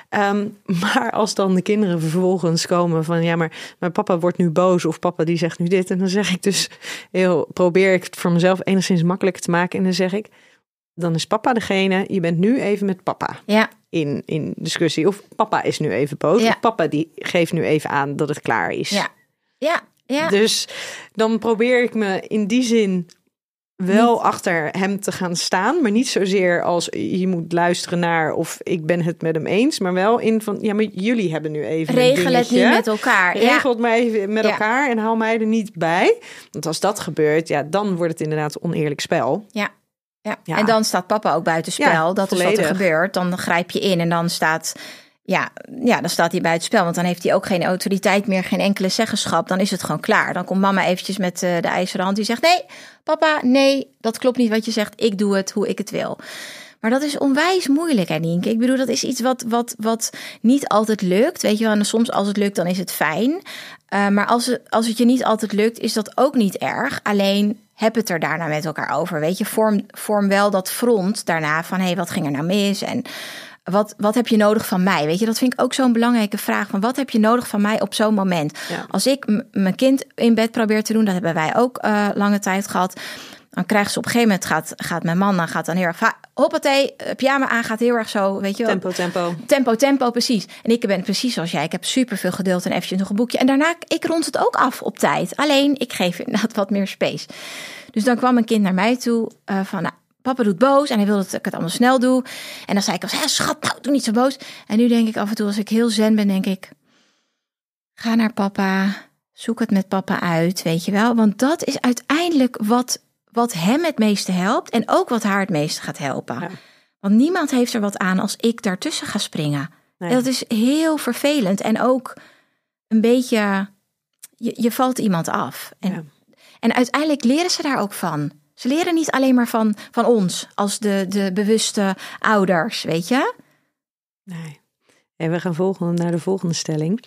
Maar als dan de kinderen vervolgens komen van, maar papa wordt nu boos of papa die zegt nu dit, en dan zeg ik dus probeer ik het voor mezelf enigszins makkelijker te maken en dan zeg ik, dan is papa degene, je bent nu even met papa. Ja. In discussie. Of papa is nu even boos. Ja. Of papa die geeft nu even aan dat het klaar is. Ja. Dus dan probeer ik me in die zin wel achter hem te gaan staan. Maar niet zozeer als je moet luisteren naar of ik ben het met hem eens. Maar wel in van, maar jullie hebben nu even regel het nu met elkaar. Regel het maar even met elkaar en haal mij er niet bij. Want als dat gebeurt, dan wordt het inderdaad een oneerlijk spel. Ja, en dan staat papa ook buitenspel. Dat volledig. Is wat er gebeurt. Dan grijp je in en dan staat, dan staat hij buitenspel. Want dan heeft hij ook geen autoriteit meer, geen enkele zeggenschap. Dan is het gewoon klaar. Dan komt mama eventjes met de ijzeren hand die zegt, nee, papa, nee, dat klopt niet wat je zegt. Ik doe het hoe ik het wil. Maar dat is onwijs moeilijk, hè, Nienke? Ik bedoel, dat is iets wat niet altijd lukt. Weet je wel, en soms als het lukt, dan is het fijn. Maar als het je niet altijd lukt, is dat ook niet erg. Alleen heb het er daarna met elkaar over. Weet je, vorm wel dat front daarna van, wat ging er nou mis? En wat heb je nodig van mij? Weet je, dat vind ik ook zo'n belangrijke vraag. Van wat heb je nodig van mij op zo'n moment? Ja. Als ik mijn kind in bed probeer te doen, dat hebben wij ook lange tijd gehad. Dan krijgt ze op een gegeven moment, gaat mijn man, dan gaat dan heel erg, hoppatee, pyjama aan, gaat heel erg zo, weet je wel. Tempo, precies. En ik ben precies zoals jij, ik heb superveel geduld en eventjes nog een boekje. En daarna, ik rond het ook af op tijd. Alleen, ik geef inderdaad wat meer space. Dus dan kwam een kind naar mij toe van, papa doet boos en hij wil dat ik het allemaal snel doe. En dan zei ik als, schat, doe niet zo boos. En nu denk ik af en toe, als ik heel zen ben, denk ik, ga naar papa, zoek het met papa uit, weet je wel. Want dat is uiteindelijk wat hem het meeste helpt en ook wat haar het meeste gaat helpen. Ja. Want niemand heeft er wat aan als ik daartussen ga springen. Nee. Dat is heel vervelend en ook een beetje, je valt iemand af. En uiteindelijk leren ze daar ook van. Ze leren niet alleen maar van ons als de bewuste ouders, weet je? Nee. En we gaan naar de volgende stelling.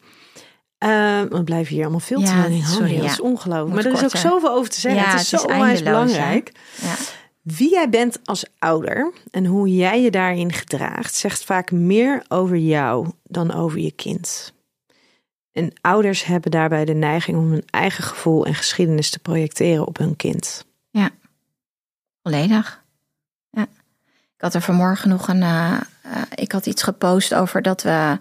We blijven hier allemaal veel te lang in hangen. Dat is ongelooflijk. Maar er is ook zoveel over te zeggen. Het is zo onwijs belangrijk. Ja. Wie jij bent als ouder en hoe jij je daarin gedraagt, zegt vaak meer over jou dan over je kind. En ouders hebben daarbij de neiging om hun eigen gevoel en geschiedenis te projecteren op hun kind. Ja, volledig. Ja. Ik had er vanmorgen nog ik had iets gepost over dat we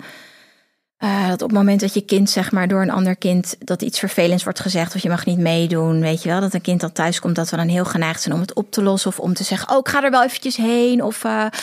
dat op het moment dat je kind, zeg maar, door een ander kind, dat iets vervelends wordt gezegd of je mag niet meedoen, weet je wel, dat een kind dan thuis komt, dat we dan heel geneigd zijn om het op te lossen of om te zeggen, ik ga er wel eventjes heen of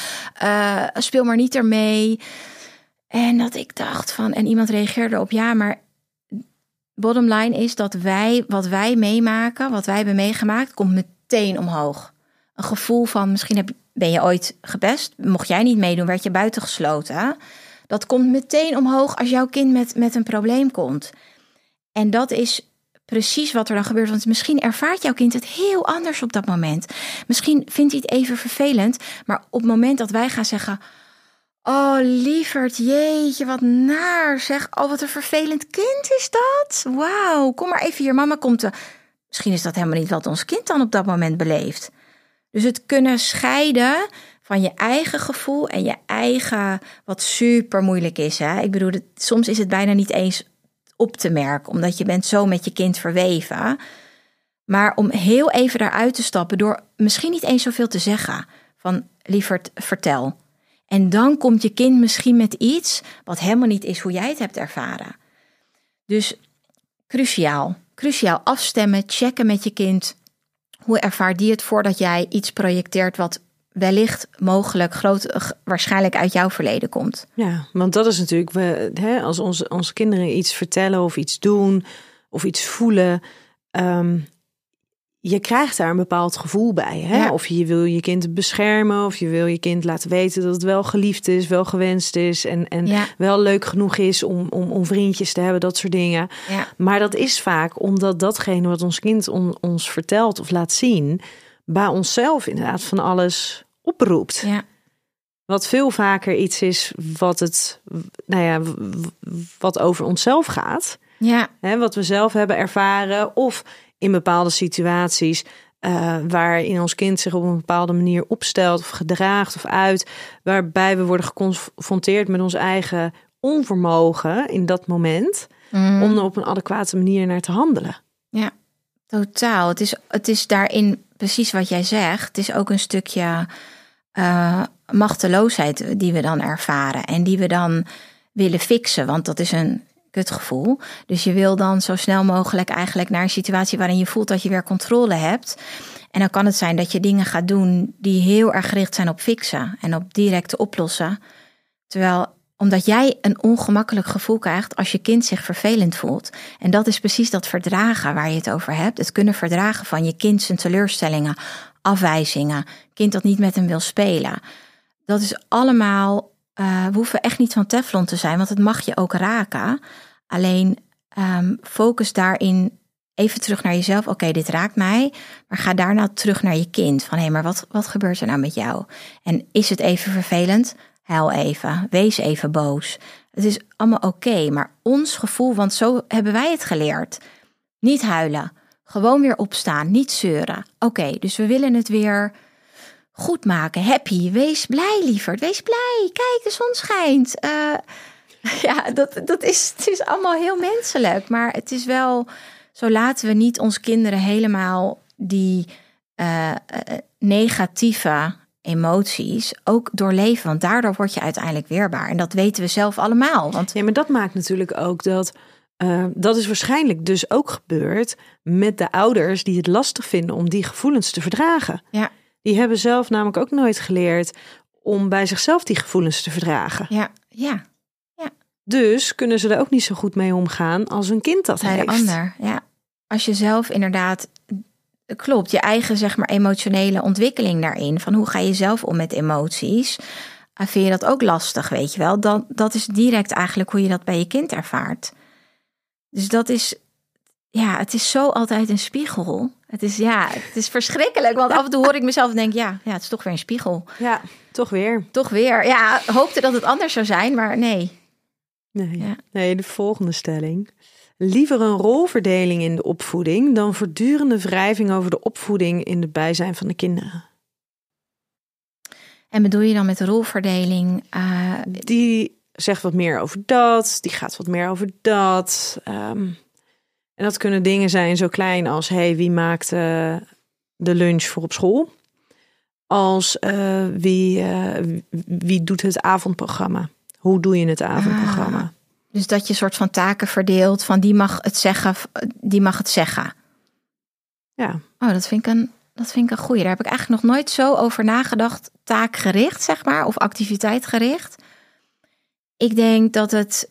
speel maar niet ermee. En dat ik dacht van, en iemand reageerde op, maar bottom line is dat wat wij meemaken, wat wij hebben meegemaakt, komt meteen omhoog. Een gevoel van, misschien ben je ooit gepest, mocht jij niet meedoen, werd je buitengesloten. Dat komt meteen omhoog als jouw kind met een probleem komt. En dat is precies wat er dan gebeurt. Want misschien ervaart jouw kind het heel anders op dat moment. Misschien vindt hij het even vervelend. Maar op het moment dat wij gaan zeggen, oh lieverd, jeetje, wat naar zeg. Oh, wat een vervelend kind is dat. Wauw, kom maar even hier, mama komt. Misschien is dat helemaal niet wat ons kind dan op dat moment beleeft. Dus het kunnen scheiden van je eigen gevoel en je eigen, wat super moeilijk is. Hè? Ik bedoel, soms is het bijna niet eens op te merken, omdat je bent zo met je kind verweven. Maar om heel even daaruit te stappen, door misschien niet eens zoveel te zeggen, van lieverd, vertel. En dan komt je kind misschien met iets wat helemaal niet is hoe jij het hebt ervaren. Dus cruciaal afstemmen, checken met je kind. Hoe ervaart die het voordat jij iets projecteert wat wellicht, mogelijk, waarschijnlijk uit jouw verleden komt. Ja, want dat is natuurlijk, als onze kinderen iets vertellen of iets doen of iets voelen. je krijgt daar een bepaald gevoel bij. Hè? Ja. Of je wil je kind beschermen, of je wil je kind laten weten dat het wel geliefd is, wel gewenst is en wel leuk genoeg is om vriendjes te hebben, dat soort dingen. Ja. Maar dat is vaak omdat datgene wat ons kind ons vertelt of laat zien, bij onszelf inderdaad van alles oproept. Ja. Wat veel vaker iets is wat over onszelf gaat. Ja. Hè, wat we zelf hebben ervaren. Of in bepaalde situaties waarin ons kind zich op een bepaalde manier opstelt of gedraagt of uit. Waarbij we worden geconfronteerd met ons eigen onvermogen in dat moment. Om er op een adequate manier naar te handelen. Ja, totaal. Het is daarin precies wat jij zegt. Het is ook een stukje machteloosheid die we dan ervaren. En die we dan willen fixen. Want dat is een kutgevoel. Dus je wil dan zo snel mogelijk eigenlijk naar een situatie waarin je voelt dat je weer controle hebt. En dan kan het zijn dat je dingen gaat doen die heel erg gericht zijn op fixen. En op directe oplossen. Terwijl omdat jij een ongemakkelijk gevoel krijgt als je kind zich vervelend voelt. En dat is precies dat verdragen waar je het over hebt. Het kunnen verdragen van je kind zijn teleurstellingen, afwijzingen. Kind dat niet met hem wil spelen. Dat is allemaal, we hoeven echt niet van Teflon te zijn, want het mag je ook raken. Alleen focus daarin even terug naar jezelf. Oké, dit raakt mij. Maar ga daarna terug naar je kind. Van hé, maar wat gebeurt er nou met jou? En is het even vervelend? Huil even, wees even boos. Het is allemaal oké, maar ons gevoel, want zo hebben wij het geleerd. Niet huilen, gewoon weer opstaan, niet zeuren. Oké, dus we willen het weer goed maken, happy. Wees blij, lieverd, wees blij. Kijk, de zon schijnt. Het is allemaal heel menselijk, maar het is wel, zo laten we niet onze kinderen helemaal die negatieve emoties ook doorleven. Want daardoor word je uiteindelijk weerbaar. En dat weten we zelf allemaal. Want ja, maar dat maakt natuurlijk ook dat is waarschijnlijk dus ook gebeurd met de ouders die het lastig vinden om die gevoelens te verdragen. ja, Die hebben zelf namelijk ook nooit geleerd om bij zichzelf die gevoelens te verdragen. ja. Dus kunnen ze er ook niet zo goed mee omgaan als een kind dat Bij heeft. de ander, ja. Als je zelf inderdaad, klopt, je eigen zeg maar emotionele ontwikkeling daarin. Van hoe ga je zelf om met emoties? Vind je dat ook lastig, weet je wel? Dat is direct eigenlijk hoe je dat bij je kind ervaart. Dus dat is, ja, het is zo altijd een spiegel. Het is verschrikkelijk. Want af en toe hoor ik mezelf en denk, ja, het is toch weer een spiegel. Ja, toch weer. Toch weer. Ja, hoopte dat het anders zou zijn, maar nee. Nee, de volgende stelling. Liever een rolverdeling in de opvoeding dan voortdurende wrijving over de opvoeding in het bijzijn van de kinderen. En bedoel je dan met rolverdeling? Die zegt wat meer over dat, die gaat wat meer over dat. En dat kunnen dingen zijn zo klein als, wie maakt de lunch voor op school? Als wie doet het avondprogramma? Hoe doe je het avondprogramma? Dus dat je een soort van taken verdeelt van die mag het zeggen, die mag het zeggen. Ja. Oh, dat vind ik een goeie. Daar heb ik eigenlijk nog nooit zo over nagedacht. Taakgericht, zeg maar, of activiteitgericht. Ik denk dat het,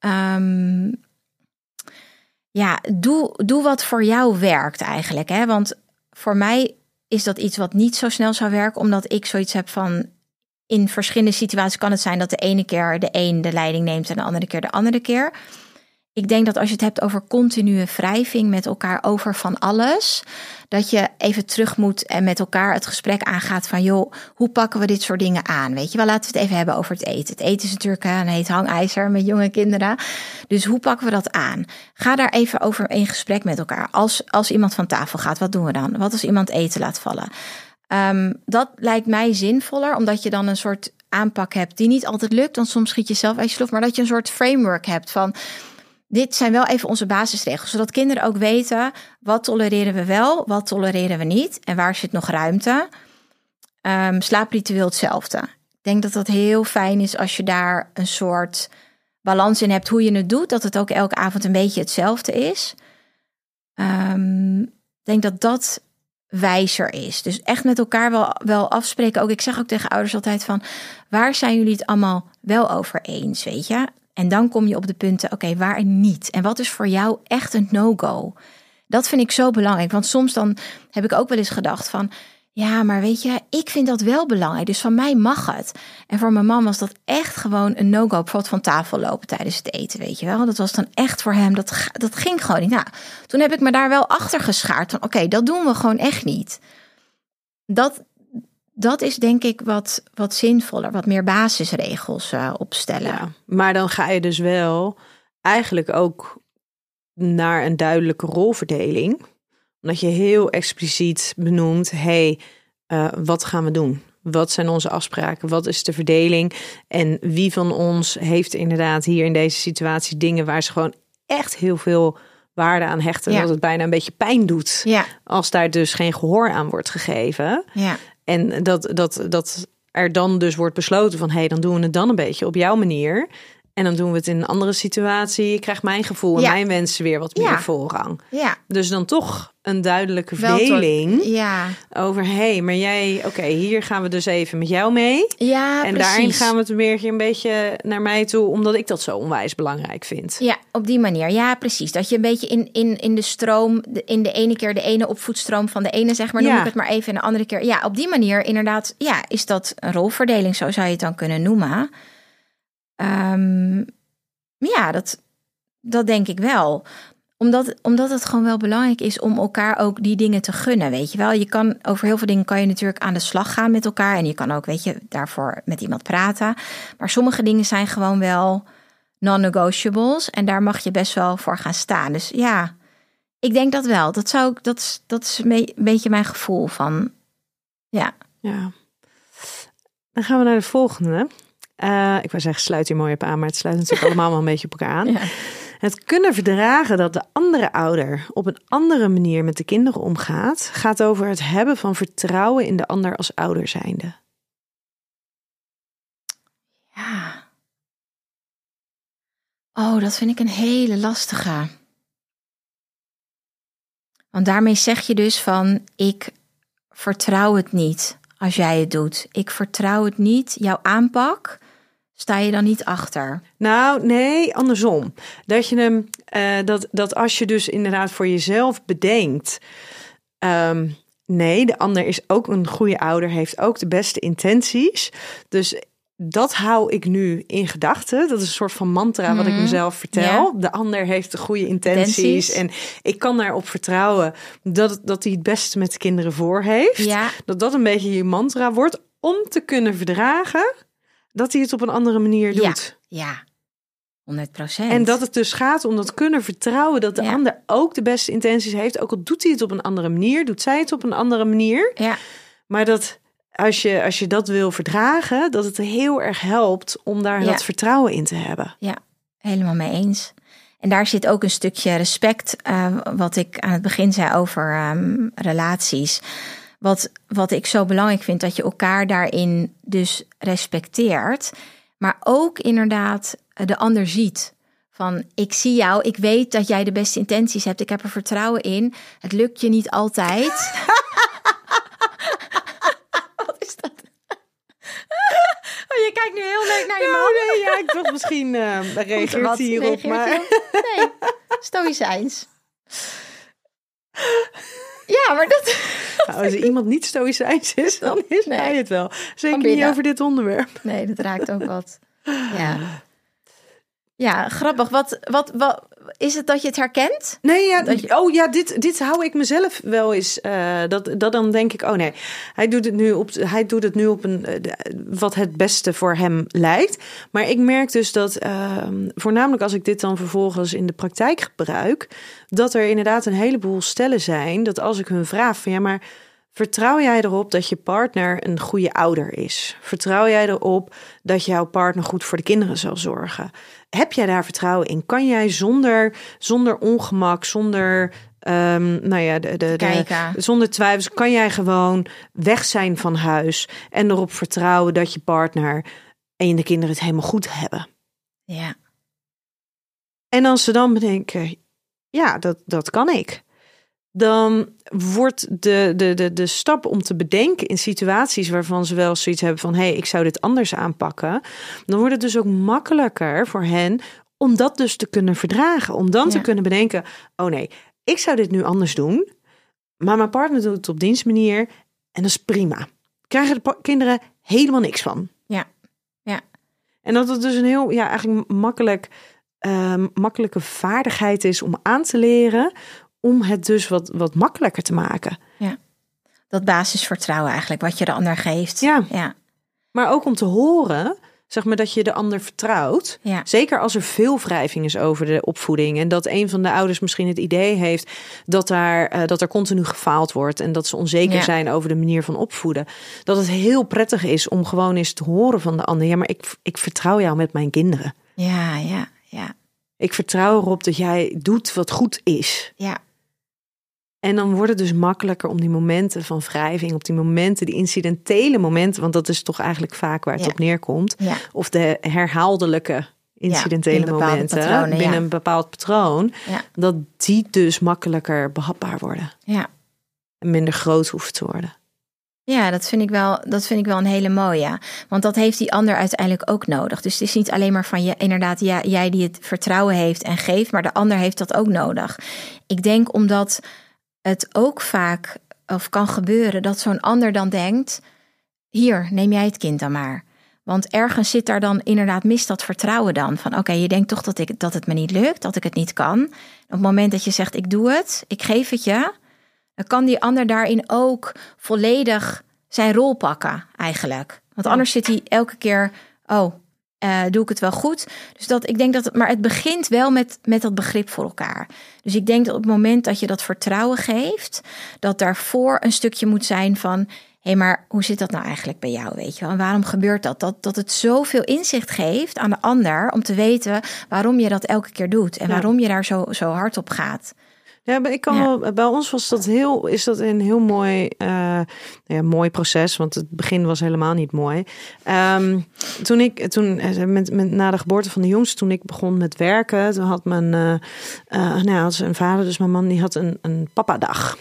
doe wat voor jou werkt eigenlijk. Hè? Want voor mij is dat iets wat niet zo snel zou werken, omdat ik zoiets heb van, in verschillende situaties kan het zijn dat de ene keer de een de leiding neemt en de andere keer de andere keer. Ik denk dat als je het hebt over continue wrijving met elkaar over van alles, dat je even terug moet en met elkaar het gesprek aangaat van, joh, hoe pakken we dit soort dingen aan? Weet je wel, laten we het even hebben over het eten. Het eten is natuurlijk een heet hangijzer met jonge kinderen. Dus hoe pakken we dat aan? Ga daar even over in gesprek met elkaar. Als iemand van tafel gaat, wat doen we dan? Wat als iemand eten laat vallen? Dat lijkt mij zinvoller, omdat je dan een soort aanpak hebt die niet altijd lukt, want soms schiet je zelf uit je slof, maar dat je een soort framework hebt van, dit zijn wel even onze basisregels, zodat kinderen ook weten, wat tolereren we wel, wat tolereren we niet en waar zit nog ruimte. Slaapritueel hetzelfde. Ik denk dat dat heel fijn is als je daar een soort balans in hebt hoe je het doet, dat het ook elke avond een beetje hetzelfde is. Ik denk dat dat wijzer is. Dus echt met elkaar wel afspreken. Ook ik zeg ook tegen ouders altijd van, waar zijn jullie het allemaal wel over eens, weet je? En dan kom je op de punten, oké, waar niet? En wat is voor jou echt een no-go? Dat vind ik zo belangrijk. Want soms dan heb ik ook wel eens gedacht van... ja, maar weet je, ik vind dat wel belangrijk. Dus van mij mag het. En voor mijn man was dat echt gewoon een no-go. Bijvoorbeeld van tafel lopen tijdens het eten, weet je wel. Dat was dan echt voor hem, dat ging gewoon niet. Nou, toen heb ik me daar wel achter geschaard. Van oké, dat doen we gewoon echt niet. Dat is denk ik wat zinvoller. Wat meer basisregels opstellen. Ja, maar dan ga je dus wel eigenlijk ook naar een duidelijke rolverdeling. Omdat je heel expliciet benoemt... wat gaan we doen? Wat zijn onze afspraken? Wat is de verdeling? En wie van ons heeft inderdaad hier in deze situatie dingen... waar ze gewoon echt heel veel waarde aan hechten... dat het bijna een beetje pijn doet... als daar dus geen gehoor aan wordt gegeven. Ja. En dat er dan dus wordt besloten van... dan doen we het dan een beetje op jouw manier... En dan doen we het in een andere situatie. Je krijgt mijn gevoel en mijn wensen weer wat meer voorrang. Ja. Dus dan toch een duidelijke verdeling over... maar jij, hier gaan we dus even met jou mee. Ja, en precies. Daarin gaan we het weer een beetje naar mij toe... omdat ik dat zo onwijs belangrijk vind. Ja, op die manier. Ja, precies. Dat je een beetje in de stroom... in de ene keer de ene opvoedstroom van de ene, zeg maar... noem ik het maar even, en de andere keer... Ja, op die manier inderdaad... ja, is dat een rolverdeling, zo zou je het dan kunnen noemen... dat denk ik wel. Omdat het gewoon wel belangrijk is om elkaar ook die dingen te gunnen, weet je wel. Je kan over heel veel dingen kan je natuurlijk aan de slag gaan met elkaar. En je kan ook, weet je, daarvoor met iemand praten. Maar sommige dingen zijn gewoon wel non-negotiables. En daar mag je best wel voor gaan staan. Dus ja, ik denk dat wel. Dat is een beetje mijn gevoel van, ja. Dan gaan we naar de volgende. Ik wou zeggen, sluit hier mooi op aan, maar het sluit natuurlijk allemaal wel een beetje op elkaar aan. Ja. Het kunnen verdragen dat de andere ouder op een andere manier met de kinderen omgaat, gaat over het hebben van vertrouwen in de ander als ouder zijnde. Ja. Oh, dat vind ik een hele lastige. Want daarmee zeg je dus van, ik vertrouw het niet als jij het doet. Ik vertrouw het niet, jouw aanpak... Sta je dan niet achter? Nou, nee, andersom. Dat je hem, dat als je dus inderdaad voor jezelf bedenkt... nee, de ander is ook een goede ouder, heeft ook de beste intenties. Dus dat hou ik nu in gedachten. Dat is een soort van mantra wat ik mezelf vertel. Ja. De ander heeft de goede intenties. En ik kan daarop vertrouwen dat hij het beste met de kinderen voor heeft. Ja. Dat een beetje je mantra wordt om te kunnen verdragen... dat hij het op een andere manier doet. Ja, 100%. En dat het dus gaat om dat kunnen vertrouwen... dat de ander ook de beste intenties heeft. Ook al doet hij het op een andere manier... doet zij het op een andere manier. Ja. Maar dat als je dat wil verdragen... dat het heel erg helpt om daar dat vertrouwen in te hebben. Ja, helemaal mee eens. En daar zit ook een stukje respect... wat ik aan het begin zei over relaties... Wat ik zo belangrijk vind, dat je elkaar daarin dus respecteert. Maar ook inderdaad de ander ziet. Van, ik zie jou, ik weet dat jij de beste intenties hebt. Ik heb er vertrouwen in. Het lukt je niet altijd. Wat is dat? Oh, je kijkt nu heel leuk naar je man. Nee, ja, ik dacht misschien reageert hij hierop. Maar... Nee, stoïcijns. Ja, maar dat... Nou, als iemand niet stoïcijns is, dan is hij het wel. Zeker niet over dit onderwerp. Nee, dat raakt ook wat. Ja, grappig. Wat is het dat je het herkent? Nee, dit hou ik mezelf wel eens. Dat dan denk ik, oh nee, hij doet het nu op een wat het beste voor hem lijkt. Maar ik merk dus dat voornamelijk als ik dit dan vervolgens in de praktijk gebruik, dat er inderdaad een heleboel stellen zijn dat als ik hun vraag van ja, maar vertrouw jij erop dat je partner een goede ouder is? Vertrouw jij erop dat jouw partner goed voor de kinderen zal zorgen? Heb jij daar vertrouwen in? Kan jij zonder ongemak, zonder zonder twijfels, kan jij gewoon weg zijn van huis en erop vertrouwen dat je partner en de kinderen het helemaal goed hebben? Ja. En als ze dan bedenken, ja, dat kan ik. Dan wordt de stap om te bedenken in situaties waarvan ze wel zoiets hebben van ik zou dit anders aanpakken. Dan wordt het dus ook makkelijker voor hen om dat dus te kunnen verdragen. Om dan te kunnen bedenken, oh nee, ik zou dit nu anders doen, maar mijn partner doet het op dienstmanier en dat is prima. Krijgen de kinderen helemaal niks van. Ja. En dat het dus een heel, eigenlijk makkelijke vaardigheid is om aan te leren, om het dus wat makkelijker te maken. Ja. Dat basisvertrouwen eigenlijk, wat je de ander geeft. Ja. Maar ook om te horen, zeg maar, dat je de ander vertrouwt. Ja. Zeker als er veel wrijving is over de opvoeding. En dat een van de ouders misschien het idee heeft dat er continu gefaald wordt. En dat ze onzeker zijn over de manier van opvoeden. Dat het heel prettig is om gewoon eens te horen van de ander. Ja, maar ik vertrouw jou met mijn kinderen. Ja. Ik vertrouw erop dat jij doet wat goed is. Ja. En dan wordt het dus makkelijker om die momenten van wrijving, op die momenten, die incidentele momenten, want dat is toch eigenlijk vaak waar het op neerkomt. Ja. Of de herhaaldelijke incidentele momenten binnen een bepaald patroon. Ja. Dat die dus makkelijker behapbaar worden. Ja. En minder groot hoeft te worden. Ja, dat vind ik wel een hele mooie. Want dat heeft die ander uiteindelijk ook nodig. Dus het is niet alleen maar van je, inderdaad, jij die het vertrouwen heeft en geeft, maar de ander heeft dat ook nodig. Ik denk omdat het ook vaak of kan gebeuren dat zo'n ander dan denkt, hier, neem jij het kind dan maar. Want ergens zit daar dan inderdaad mis dat vertrouwen dan. Van oké, je denkt toch dat het me niet lukt, dat ik het niet kan. Op het moment dat je zegt, ik doe het, ik geef het je, dan kan die ander daarin ook volledig zijn rol pakken eigenlijk. Want anders zit hij elke keer, doe ik het wel goed? Dus ik denk dat maar het begint wel met dat begrip voor elkaar. Dus ik denk dat op het moment dat je dat vertrouwen geeft, dat daarvoor een stukje moet zijn van, hé, maar hoe zit dat nou eigenlijk bij jou, weet je wel? En waarom gebeurt dat? Dat het zoveel inzicht geeft aan de ander om te weten waarom je dat elke keer doet en waarom je daar zo hard op gaat. Ja, ik kan wel. Bij ons was dat een heel mooi, mooi proces, want het begin was helemaal niet mooi. Na de geboorte van de jongste, toen ik begon met werken, toen had had zijn vader, dus mijn man, die had een papadag.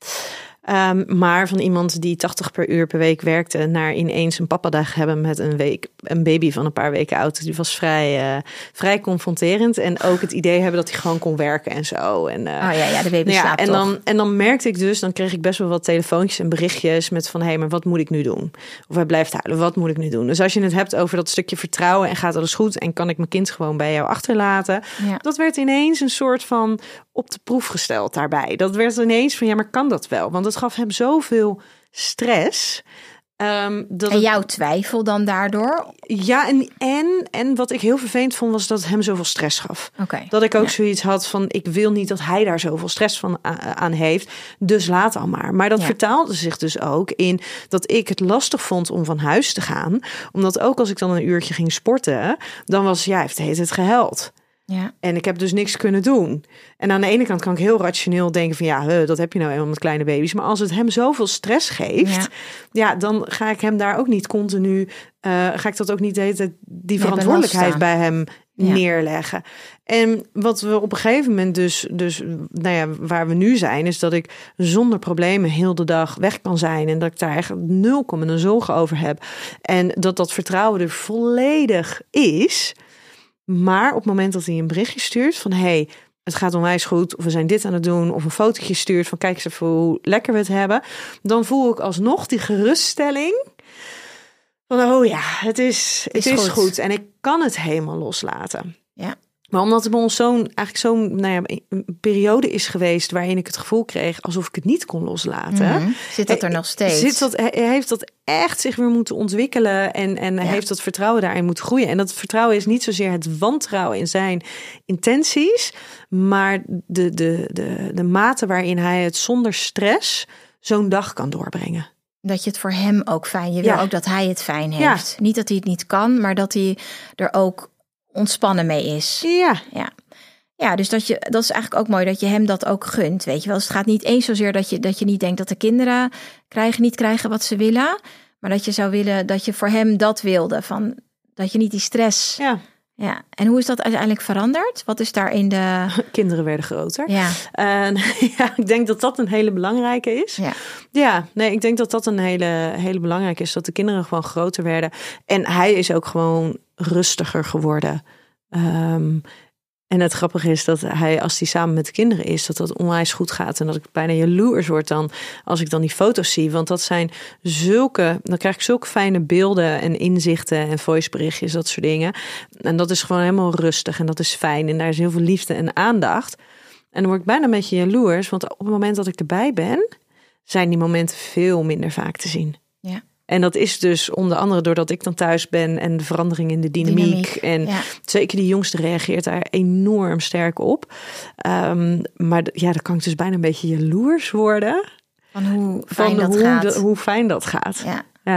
Maar van iemand die 80 per uur per week werkte, naar ineens een papadag hebben met een baby van een paar weken oud. Die was vrij confronterend. En ook het idee hebben dat hij gewoon kon werken en zo. En, de baby slaapt toch. En dan merkte ik dus, dan kreeg ik best wel wat telefoontjes en berichtjes met van, hé, maar wat moet ik nu doen? Of hij blijft huilen, wat moet ik nu doen? Dus als je het hebt over dat stukje vertrouwen en gaat alles goed en kan ik mijn kind gewoon bij jou achterlaten. Ja. Dat werd ineens een soort van op de proef gesteld daarbij. Dat werd ineens van, ja, maar kan dat wel? Want het gaf hem zoveel stress. En jouw twijfel dan daardoor? Ja, en wat ik heel vervelend vond, was dat het hem zoveel stress gaf. Okay. Dat ik ook zoiets had van, ik wil niet dat hij daar zoveel stress van aan heeft. Dus laat al maar. Maar dat vertaalde zich dus ook in dat ik het lastig vond om van huis te gaan. Omdat ook als ik dan een uurtje ging sporten, dan was, hij heeft het gehuild. Ja. En ik heb dus niks kunnen doen. En aan de ene kant kan ik heel rationeel denken van, dat heb je nou eenmaal met kleine baby's. Maar als het hem zoveel stress geeft, dan ga ik hem daar ook niet continu, ga ik dat ook niet de hele tijd die verantwoordelijkheid bij hem neerleggen. En wat we op een gegeven moment dus waar we nu zijn, is dat ik zonder problemen heel de dag weg kan zijn en dat ik daar echt 0,0 zorgen over heb. En dat vertrouwen er volledig is. Maar op het moment dat hij een berichtje stuurt van, hey, het gaat onwijs goed, of we zijn dit aan het doen, of een fotootje stuurt van, kijk eens even hoe lekker we het hebben, dan voel ik alsnog die geruststelling van, het is goed. En ik kan het helemaal loslaten. Ja. Maar omdat het bij ons zo'n periode is geweest waarin ik het gevoel kreeg alsof ik het niet kon loslaten. Mm-hmm. Zit dat er nog steeds? Heeft dat echt zich weer moeten ontwikkelen en heeft dat vertrouwen daarin moeten groeien. En dat vertrouwen is niet zozeer het wantrouwen in zijn intenties, maar de mate waarin hij het zonder stress zo'n dag kan doorbrengen. Dat je het voor hem ook fijn, je wil ook dat hij het fijn heeft. Ja. Niet dat hij het niet kan, maar dat hij er ook ontspannen mee is. Ja, dus dat is eigenlijk ook mooi dat je hem dat ook gunt, weet je wel. Dus het gaat niet eens zozeer dat je niet denkt dat de kinderen niet krijgen wat ze willen, maar dat je zou willen dat je voor hem dat wilde, van dat je niet die stress. Ja. En hoe is dat uiteindelijk veranderd? Wat is daar in de... Kinderen werden groter. Ja. Ik denk dat dat een hele belangrijke is. Ik denk dat dat een hele belangrijke is. Dat de kinderen gewoon groter werden. En hij is ook gewoon rustiger geworden. En het grappige is dat hij, als hij samen met de kinderen is, dat onwijs goed gaat. En dat ik bijna jaloers word dan als ik dan die foto's zie. Want dat zijn dan krijg ik zulke fijne beelden en inzichten en voiceberichtjes, dat soort dingen. En dat is gewoon helemaal rustig en dat is fijn. En daar is heel veel liefde en aandacht. En dan word ik bijna een beetje jaloers. Want op het moment dat ik erbij ben, zijn die momenten veel minder vaak te zien. Ja. En dat is dus onder andere doordat ik dan thuis ben en de verandering in de dynamiek. En zeker die jongste reageert daar enorm sterk op. Maar dan kan ik dus bijna een beetje jaloers worden. Van hoe fijn dat gaat. Hoe fijn dat gaat.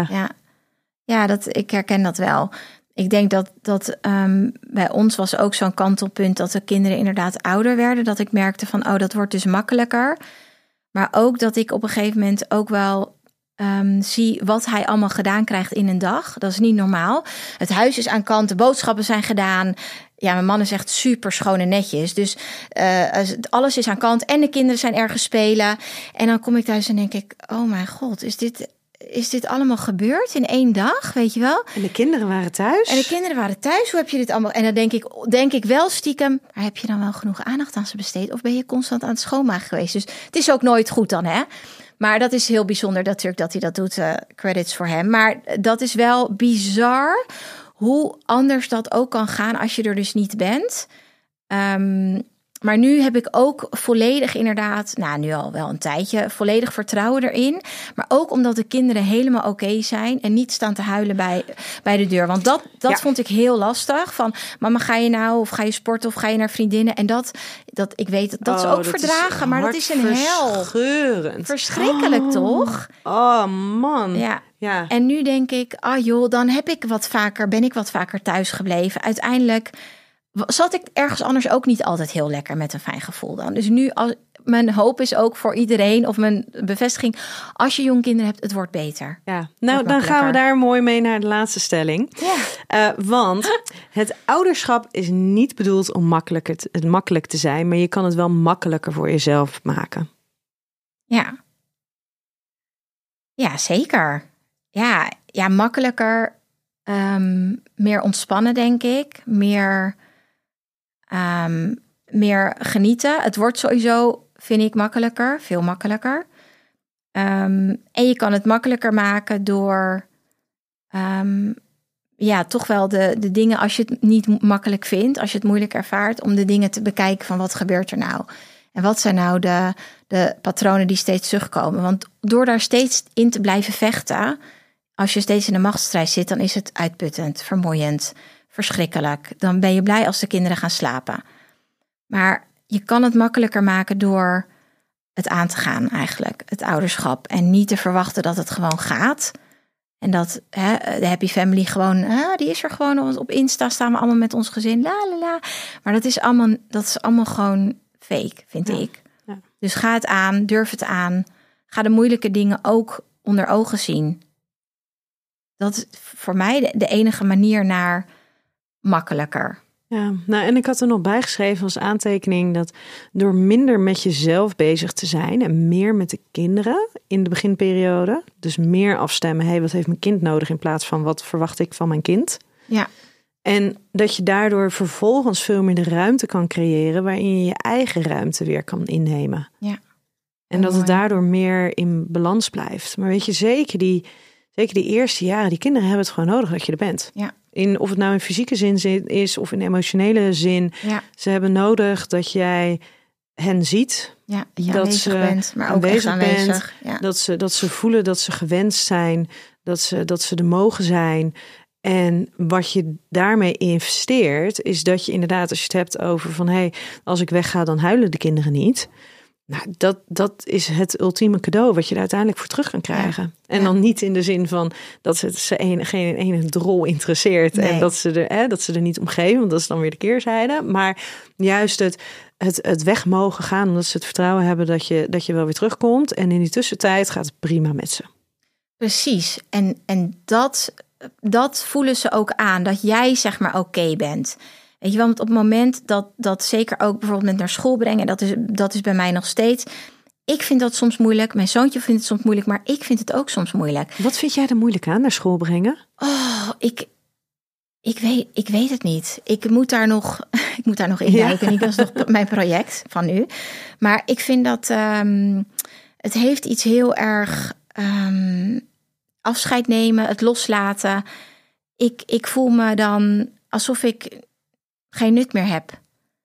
Ja, ik herken dat wel. Ik denk dat bij ons was ook zo'n kantelpunt dat de kinderen inderdaad ouder werden. Dat ik merkte van, dat wordt dus makkelijker. Maar ook dat ik op een gegeven moment ook wel zie wat hij allemaal gedaan krijgt in een dag. Dat is niet normaal. Het huis is aan kant, de boodschappen zijn gedaan. Ja, mijn man is echt super schoon en netjes. Dus alles is aan kant en de kinderen zijn ergens spelen. En dan kom ik thuis en denk ik, oh mijn god, is dit allemaal gebeurd in 1 dag, weet je wel? En de kinderen waren thuis? Hoe heb je dit allemaal? En dan denk ik wel stiekem, maar heb je dan wel genoeg aandacht aan ze besteed? Of ben je constant aan het schoonmaken geweest? Dus het is ook nooit goed dan, hè? Maar dat is heel bijzonder natuurlijk dat hij dat doet. Credits voor hem. Maar dat is wel bizar hoe anders dat ook kan gaan als je er dus niet bent. Maar nu heb ik ook volledig inderdaad, nu al wel een tijdje, volledig vertrouwen erin. Maar ook omdat de kinderen helemaal oké zijn en niet staan te huilen bij de deur. Want dat vond ik heel lastig. Van, mama, ga je nou of ga je sporten of ga je naar vriendinnen? En dat ik weet, dat is ook verdragen, maar dat is een hel. Verschrikkelijk, toch? Oh, man. Ja. En nu denk ik, dan ben ik wat vaker thuis gebleven. Uiteindelijk zat ik ergens anders ook niet altijd heel lekker met een fijn gevoel dan. Dus nu, mijn hoop is ook voor iedereen, of mijn bevestiging, als je jong kinderen hebt, het wordt beter. Ja, dan gaan we daar mooi mee naar de laatste stelling. Ja. Want het ouderschap is niet bedoeld om makkelijk te zijn, maar je kan het wel makkelijker voor jezelf maken. Ja, zeker. Ja, makkelijker, meer ontspannen, denk ik. Meer genieten. Het wordt sowieso, vind ik, makkelijker. Veel makkelijker. En je kan het makkelijker maken door toch wel de dingen, als je het niet makkelijk vindt, als je het moeilijk ervaart, om de dingen te bekijken van wat gebeurt er nou? En wat zijn nou de patronen die steeds terugkomen? Want door daar steeds in te blijven vechten, als je steeds in een machtsstrijd zit, dan is het uitputtend, vermoeiend, verschrikkelijk. Dan ben je blij als de kinderen gaan slapen. Maar je kan het makkelijker maken door het aan te gaan eigenlijk, het ouderschap. En niet te verwachten dat het gewoon gaat. En dat de happy family gewoon, die is er gewoon op Insta, staan we allemaal met ons gezin, la la la. Maar dat is allemaal gewoon fake, vind ik. Ja. Dus ga het aan, durf het aan. Ga de moeilijke dingen ook onder ogen zien. Dat is voor mij de enige manier naar makkelijker. Ja, en ik had er nog bijgeschreven als aantekening dat door minder met jezelf bezig te zijn en meer met de kinderen in de beginperiode, dus meer afstemmen, wat heeft mijn kind nodig in plaats van wat verwacht ik van mijn kind. Ja. En dat je daardoor vervolgens veel meer de ruimte kan creëren waarin je je eigen ruimte weer kan innemen. Ja. En dat het daardoor meer in balans blijft. Maar weet je, zeker die eerste jaren, die kinderen hebben het gewoon nodig dat je er bent. Ja. Of het nou in fysieke zin is of in emotionele zin. Ja. Ze hebben nodig dat jij hen ziet. Ja, dat je bent, maar ook echt aanwezig. Ja. Dat ze voelen dat ze gewenst zijn. Dat ze er mogen zijn. En wat je daarmee investeert, is dat je inderdaad, als je het hebt over van als ik wegga, dan huilen de kinderen niet. Nou, dat is het ultieme cadeau wat je er uiteindelijk voor terug kan krijgen. Ja. En dan niet in de zin van dat ze geen ene drol interesseert. Nee. En dat ze er niet om geven, want dat is dan weer de keerzijde. Maar juist het weg mogen gaan, omdat ze het vertrouwen hebben dat je wel weer terugkomt. En in die tussentijd gaat het prima met ze. Precies. En dat voelen ze ook aan, dat jij zeg maar oké bent. Weet je wel, want op het moment dat zeker ook bijvoorbeeld met naar school brengen, dat is bij mij nog steeds. Ik vind dat soms moeilijk. Mijn zoontje vindt het soms moeilijk, maar ik vind het ook soms moeilijk. Wat vind jij er moeilijk aan, naar school brengen? Oh, ik weet het niet. Ik moet daar nog Ik moet daar nog induiken. Ja. Dat is nog mijn project van nu. Maar ik vind dat het heeft iets heel erg afscheid nemen, het loslaten. Ik voel me dan alsof ik geen nut meer heb.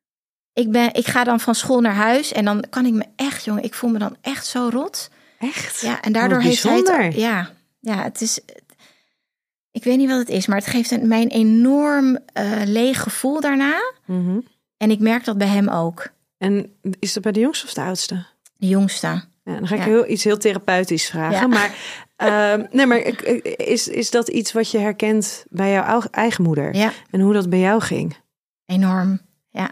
Ik ga dan van school naar huis en dan kan ik me echt, jongen, ik voel me dan echt zo rot. Echt? Ja, en daardoor heeft hij het. Ja, het is. Ik weet niet wat het is, maar het geeft mij een enorm leeg gevoel daarna. Mm-hmm. En ik merk dat bij hem ook. En is dat bij de jongste of de oudste? De jongste. Ja, dan ga ik iets heel therapeutisch vragen. Ja. Maar, is dat iets wat je herkent bij jouw eigen moeder? Ja. En hoe dat bij jou ging? Enorm, ja.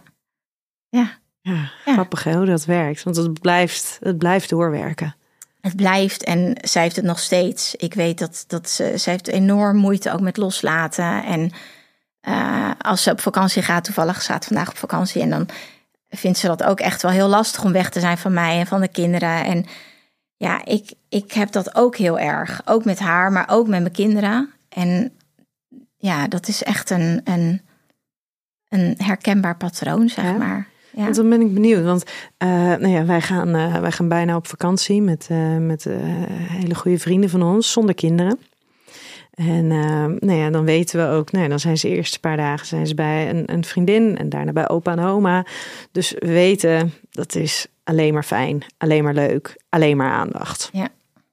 Ja, grappig hè, hoe dat werkt. Want het blijft doorwerken. Het blijft en zij heeft het nog steeds. Ik weet dat ze heeft enorm moeite ook met loslaten. En als ze op vakantie gaat, toevallig gaat vandaag op vakantie. En dan vindt ze dat ook echt wel heel lastig om weg te zijn van mij en van de kinderen. En ja, ik heb dat ook heel erg. Ook met haar, maar ook met mijn kinderen. En ja, dat is echt een herkenbaar patroon, zeg maar. Ja. Want dan ben ik benieuwd, want wij gaan bijna op vakantie met hele goede vrienden van ons, zonder kinderen. En dan weten we ook, dan zijn ze de eerste paar dagen zijn ze bij een vriendin en daarna bij opa en oma. Dus we weten, dat is alleen maar fijn, alleen maar leuk, alleen maar aandacht. Ja.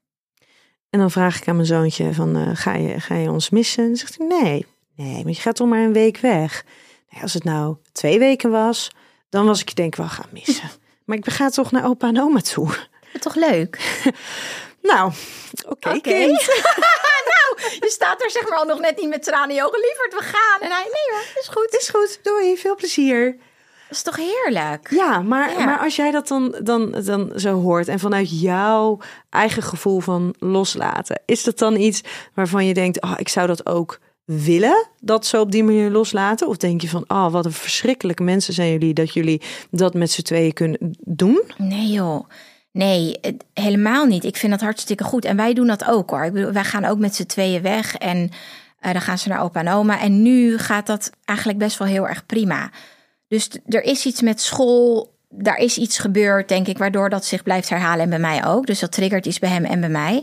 En dan vraag ik aan mijn zoontje van, ga je ons missen? En dan zegt hij, nee, want je gaat toch maar een week weg. Nee, als het nou 2 weken was, dan was ik je denk ik wel gaan missen. Maar ik ga toch naar opa en oma toe. Toch leuk? Nou, oké. Kind. Nou, je staat er zeg maar al nog net niet met tranen in je ogen. Lieverd, we gaan. En hij, nee hoor, is goed. Is goed, doei, veel plezier. Dat is toch heerlijk? Ja, maar als jij dat dan zo hoort en vanuit jouw eigen gevoel van loslaten, is dat dan iets waarvan je denkt, ik zou dat ook willen, dat zo op die manier loslaten? Of denk je van, wat een verschrikkelijke mensen zijn jullie, dat jullie dat met z'n tweeën kunnen doen? Nee joh. Nee, helemaal niet. Ik vind dat hartstikke goed. En wij doen dat ook hoor. Ik bedoel, wij gaan ook met z'n tweeën weg. En dan gaan ze naar opa en oma. En nu gaat dat eigenlijk best wel heel erg prima. Dus er is iets met school. Daar is iets gebeurd, denk ik, waardoor dat zich blijft herhalen. En bij mij ook. Dus dat triggert iets bij hem en bij mij.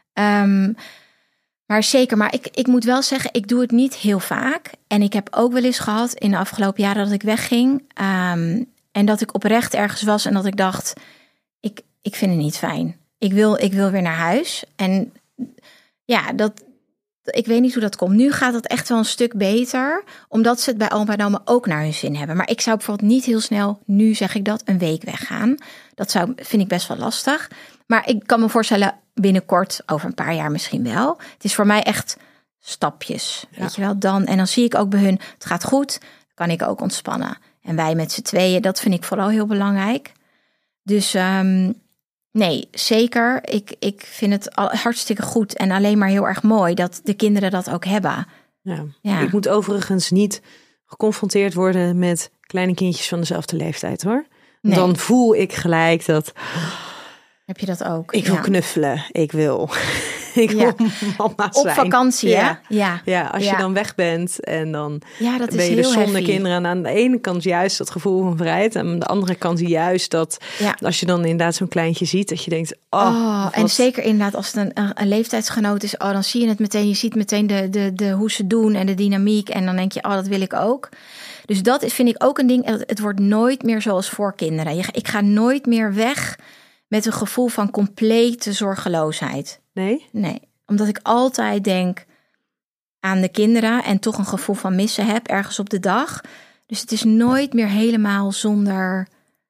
Maar zeker, maar ik moet wel zeggen, ik doe het niet heel vaak. En ik heb ook wel eens gehad in de afgelopen jaren dat ik wegging. En dat ik oprecht ergens was en dat ik dacht, ik vind het niet fijn. Ik wil weer naar huis. En ja, ik weet niet hoe dat komt. Nu gaat het echt wel een stuk beter, omdat ze het bij opa en oma ook naar hun zin hebben. Maar ik zou bijvoorbeeld niet heel snel, nu zeg ik dat, een week weggaan. Dat vind ik best wel lastig. Maar ik kan me voorstellen, binnenkort, over een paar jaar misschien wel. Het is voor mij echt stapjes, weet je wel. En dan zie ik ook bij hun, het gaat goed, kan ik ook ontspannen. En wij met z'n tweeën, dat vind ik vooral heel belangrijk. Dus nee, zeker. Ik vind het hartstikke goed en alleen maar heel erg mooi dat de kinderen dat ook hebben. Ja. Ik moet overigens niet geconfronteerd worden met kleine kindjes van dezelfde leeftijd, hoor. Nee. Dan voel ik gelijk dat. Heb je dat ook? Ik wil knuffelen. Ik wil mama zijn. Op vakantie, hè? Ja, als je dan weg bent en dan dat ben je dus zonder heavy. kinderen. En aan de ene kant juist dat gevoel van vrijheid. En aan de andere kant juist dat als je dan inderdaad zo'n kleintje ziet, dat je denkt, en zeker inderdaad als het een leeftijdsgenoot is, dan zie je het meteen. Je ziet meteen de hoe ze doen en de dynamiek. En dan denk je, dat wil ik ook. Dus dat vind ik ook een ding. Het wordt nooit meer zoals voor kinderen. Ik ga nooit meer weg met een gevoel van complete zorgeloosheid. Nee? Nee, omdat ik altijd denk aan de kinderen en toch een gevoel van missen heb ergens op de dag. Dus het is nooit meer helemaal zonder.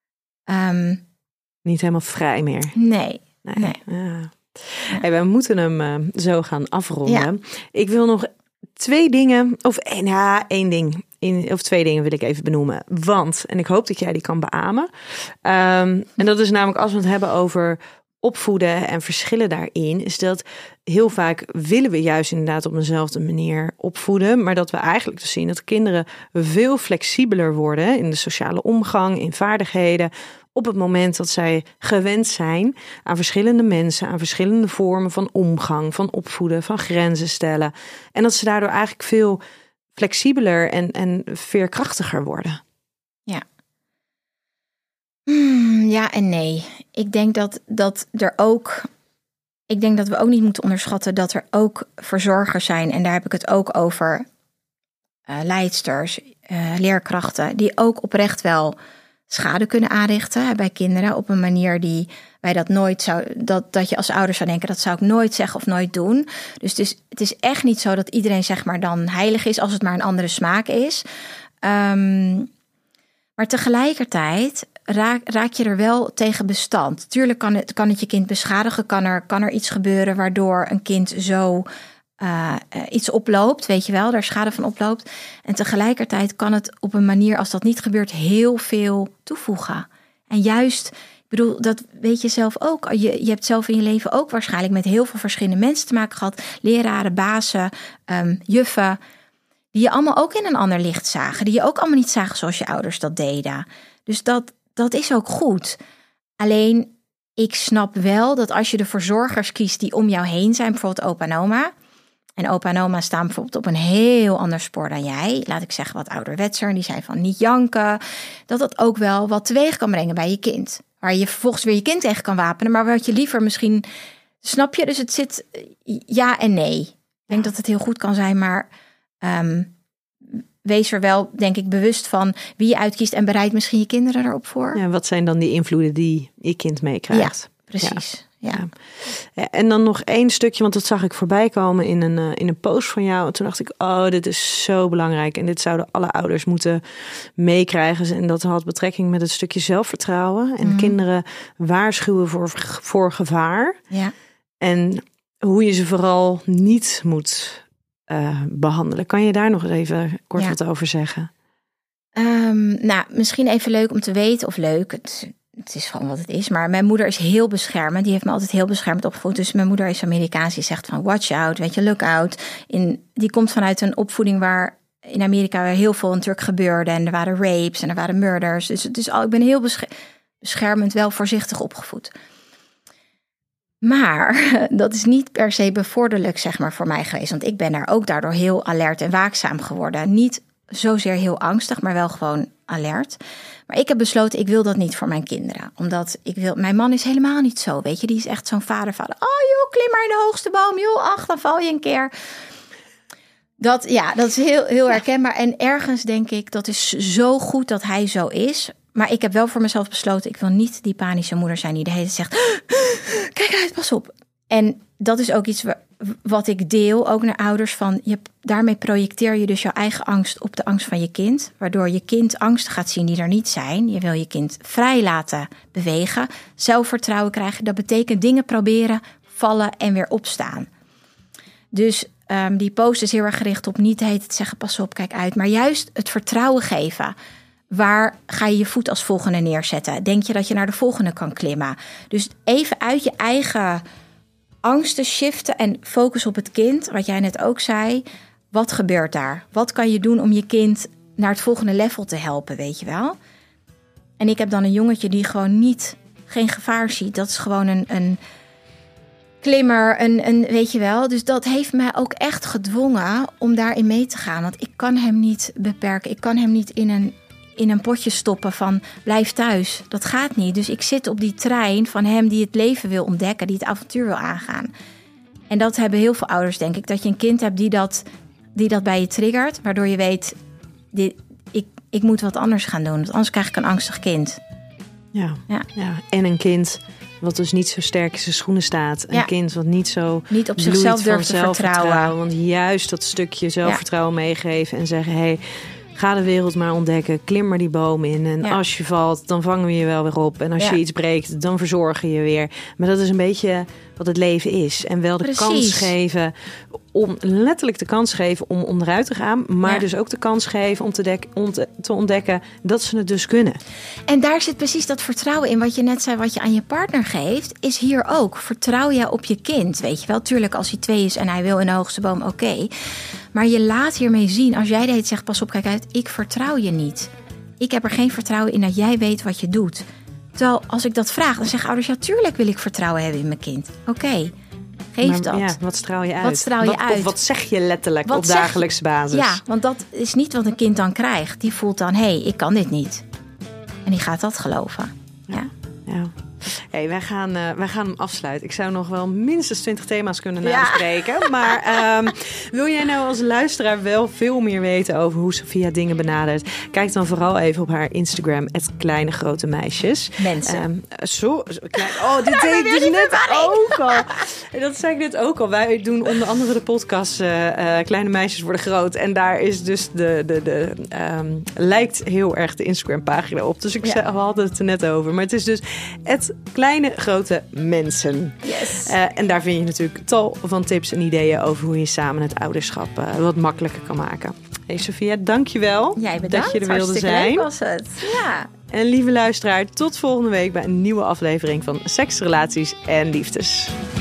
Niet helemaal vrij meer. Nee. Ja. Hey, we moeten hem zo gaan afronden. Ja. Ik wil nog 2 dingen, of 1 ding. Of 2 dingen wil ik even benoemen. Want, en ik hoop dat jij die kan beamen. En dat is namelijk als we het hebben over opvoeden en verschillen daarin, is dat heel vaak willen we juist inderdaad op eenzelfde manier opvoeden, maar dat we eigenlijk dus zien dat kinderen veel flexibeler worden in de sociale omgang, in vaardigheden, op het moment dat zij gewend zijn aan verschillende mensen, aan verschillende vormen van omgang, van opvoeden, van grenzen stellen. En dat ze daardoor eigenlijk veel flexibeler en veerkrachtiger worden. Ja en nee. Ik denk dat we ook niet moeten onderschatten dat er ook verzorgers zijn. En daar heb ik het ook over. Leidsters, leerkrachten, die ook oprecht wel schade kunnen aanrichten bij kinderen op een manier die wij dat nooit dat je als ouders zou denken, dat zou ik nooit zeggen of nooit doen. Dus het is echt niet zo dat iedereen zeg maar dan heilig is als het maar een andere smaak is. Maar tegelijkertijd raak je er wel tegen bestand. Tuurlijk kan het je kind beschadigen, kan er iets gebeuren waardoor een kind zo iets oploopt, weet je wel, daar schade van oploopt. En tegelijkertijd kan het op een manier, als dat niet gebeurt, heel veel toevoegen. En juist, ik bedoel, dat weet je zelf ook. Je hebt zelf in je leven ook waarschijnlijk met heel veel verschillende mensen te maken gehad. Leraren, bazen, juffen, die je allemaal ook in een ander licht zagen. Die je ook allemaal niet zagen zoals je ouders dat deden. Dus dat is ook goed. Alleen, ik snap wel dat als je de verzorgers kiest die om jou heen zijn, bijvoorbeeld opa en oma. En opa en oma staan bijvoorbeeld op een heel ander spoor dan jij. Laat ik zeggen wat ouderwetser. Die zijn van niet janken. Dat ook wel wat teweeg kan brengen bij je kind. Waar je vervolgens weer je kind tegen kan wapenen. Maar wat je liever misschien... Snap je? Dus het zit ja en nee. Ik denk dat het heel goed kan zijn. Maar wees er wel, denk ik, bewust van wie je uitkiest. En bereid misschien je kinderen erop voor. Ja, wat zijn dan die invloeden die je kind meekrijgt? Ja, precies. Ja. En dan nog één stukje, want dat zag ik voorbij komen in een post van jou. En toen dacht ik, dit is zo belangrijk. En dit zouden alle ouders moeten meekrijgen. En dat had betrekking met het stukje zelfvertrouwen. En kinderen waarschuwen voor gevaar. Ja. En hoe je ze vooral niet moet behandelen. Kan je daar nog even kort wat over zeggen? Misschien even leuk om te weten, of leuk... Het is gewoon wat het is. Maar mijn moeder is heel beschermend. Die heeft me altijd heel beschermend opgevoed. Dus mijn moeder is Amerikaans. Die zegt van watch out, weet je, look out. Die komt vanuit een opvoeding waar in Amerika heel veel natuurlijk gebeurde. En er waren rapes en er waren murders. Dus ik ben heel beschermend, wel voorzichtig opgevoed. Maar dat is niet per se bevorderlijk, zeg maar, voor mij geweest. Want ik ben daar ook daardoor heel alert en waakzaam geworden. Niet zozeer heel angstig, maar wel gewoon alert. Maar ik heb besloten, ik wil dat niet voor mijn kinderen. Omdat mijn man is helemaal niet zo, weet je. Die is echt zo'n vader. Oh joh, klim maar in de hoogste boom. Joh, dan val je een keer. Dat is heel, heel herkenbaar. En ergens denk ik, dat is zo goed dat hij zo is. Maar ik heb wel voor mezelf besloten, ik wil niet die panische moeder zijn die de hele tijd zegt, kijk uit, pas op. En dat is ook iets wat ik deel, ook naar ouders, van daarmee projecteer je dus jouw eigen angst op de angst van je kind. Waardoor je kind angsten gaat zien die er niet zijn. Je wil je kind vrij laten bewegen, zelfvertrouwen krijgen. Dat betekent dingen proberen, vallen en weer opstaan. Dus die post is heel erg gericht op niet het zeggen, pas op, kijk uit. Maar juist het vertrouwen geven. Waar ga je je voet als volgende neerzetten? Denk je dat je naar de volgende kan klimmen? Dus even uit je eigen angsten shiften en focus op het kind. Wat jij net ook zei. Wat gebeurt daar? Wat kan je doen om je kind naar het volgende level te helpen, weet je wel? En ik heb dan een jongetje die gewoon geen gevaar ziet. Dat is gewoon een klimmer, weet je wel. Dus dat heeft mij ook echt gedwongen om daarin mee te gaan. Want ik kan hem niet beperken. Ik kan hem niet in een potje stoppen van blijf thuis. Dat gaat niet. Dus ik zit op die trein van hem die het leven wil ontdekken, die het avontuur wil aangaan. En dat hebben heel veel ouders, denk ik. Dat je een kind hebt die dat bij je triggert, waardoor je weet, ik moet wat anders gaan doen. Want anders krijg ik een angstig kind. Ja. En een kind wat dus niet zo sterk in zijn schoenen staat. Een kind wat niet op zichzelf durft te vertrouwen. Want juist dat stukje zelfvertrouwen meegeven en zeggen, ga de wereld maar ontdekken. Klim maar die boom in. En als je valt, dan vangen we je wel weer op. En als je iets breekt, dan verzorgen je weer. Maar dat is een beetje wat het leven is. En wel de kans geven, letterlijk de kans geven om onderuit te gaan. Maar dus ook de kans geven om te ontdekken dat ze het dus kunnen. En daar zit precies dat vertrouwen in. Wat je net zei, wat je aan je partner geeft, is hier ook. Vertrouw je op je kind, weet je wel. Tuurlijk, als hij 2 is en hij wil in de hoogste boom, oké. Maar je laat hiermee zien, als jij dit zegt, pas op, kijk uit, ik vertrouw je niet. Ik heb er geen vertrouwen in dat jij weet wat je doet. Terwijl als ik dat vraag, dan zeggen ouders, ja, tuurlijk wil ik vertrouwen hebben in mijn kind. Oké, geef dat. Ja, wat straal je uit? Wat straal je uit? Of wat zeg je letterlijk op dagelijkse basis? Ja, want dat is niet wat een kind dan krijgt. Die voelt dan, ik kan dit niet. En die gaat dat geloven. Ja. Hey, wij gaan hem afsluiten. Ik zou nog wel minstens 20 thema's kunnen nabespreken. Maar wil jij nou als luisteraar wel veel meer weten over hoe Sophia dingen benadert? Kijk dan vooral even op haar Instagram, @kleinegrotemeisjes. Mensen. Dit deed ik dus net ook al. Dat zei ik net ook al. Wij doen onder andere de podcast Kleine Meisjes Worden Groot. En daar is dus lijkt heel erg de Instagram pagina op. Dus we hadden het er net over. Maar het is dus Kleine Grote Mensen. Yes. En daar vind je natuurlijk tal van tips en ideeën over hoe je samen het ouderschap wat makkelijker kan maken. Hey Sophia, dankjewel. Jij bedankt. Dat je er wilde zijn. Leuk was het. Ja. En lieve luisteraar, tot volgende week bij een nieuwe aflevering van Seks, Relaties en Liefdes.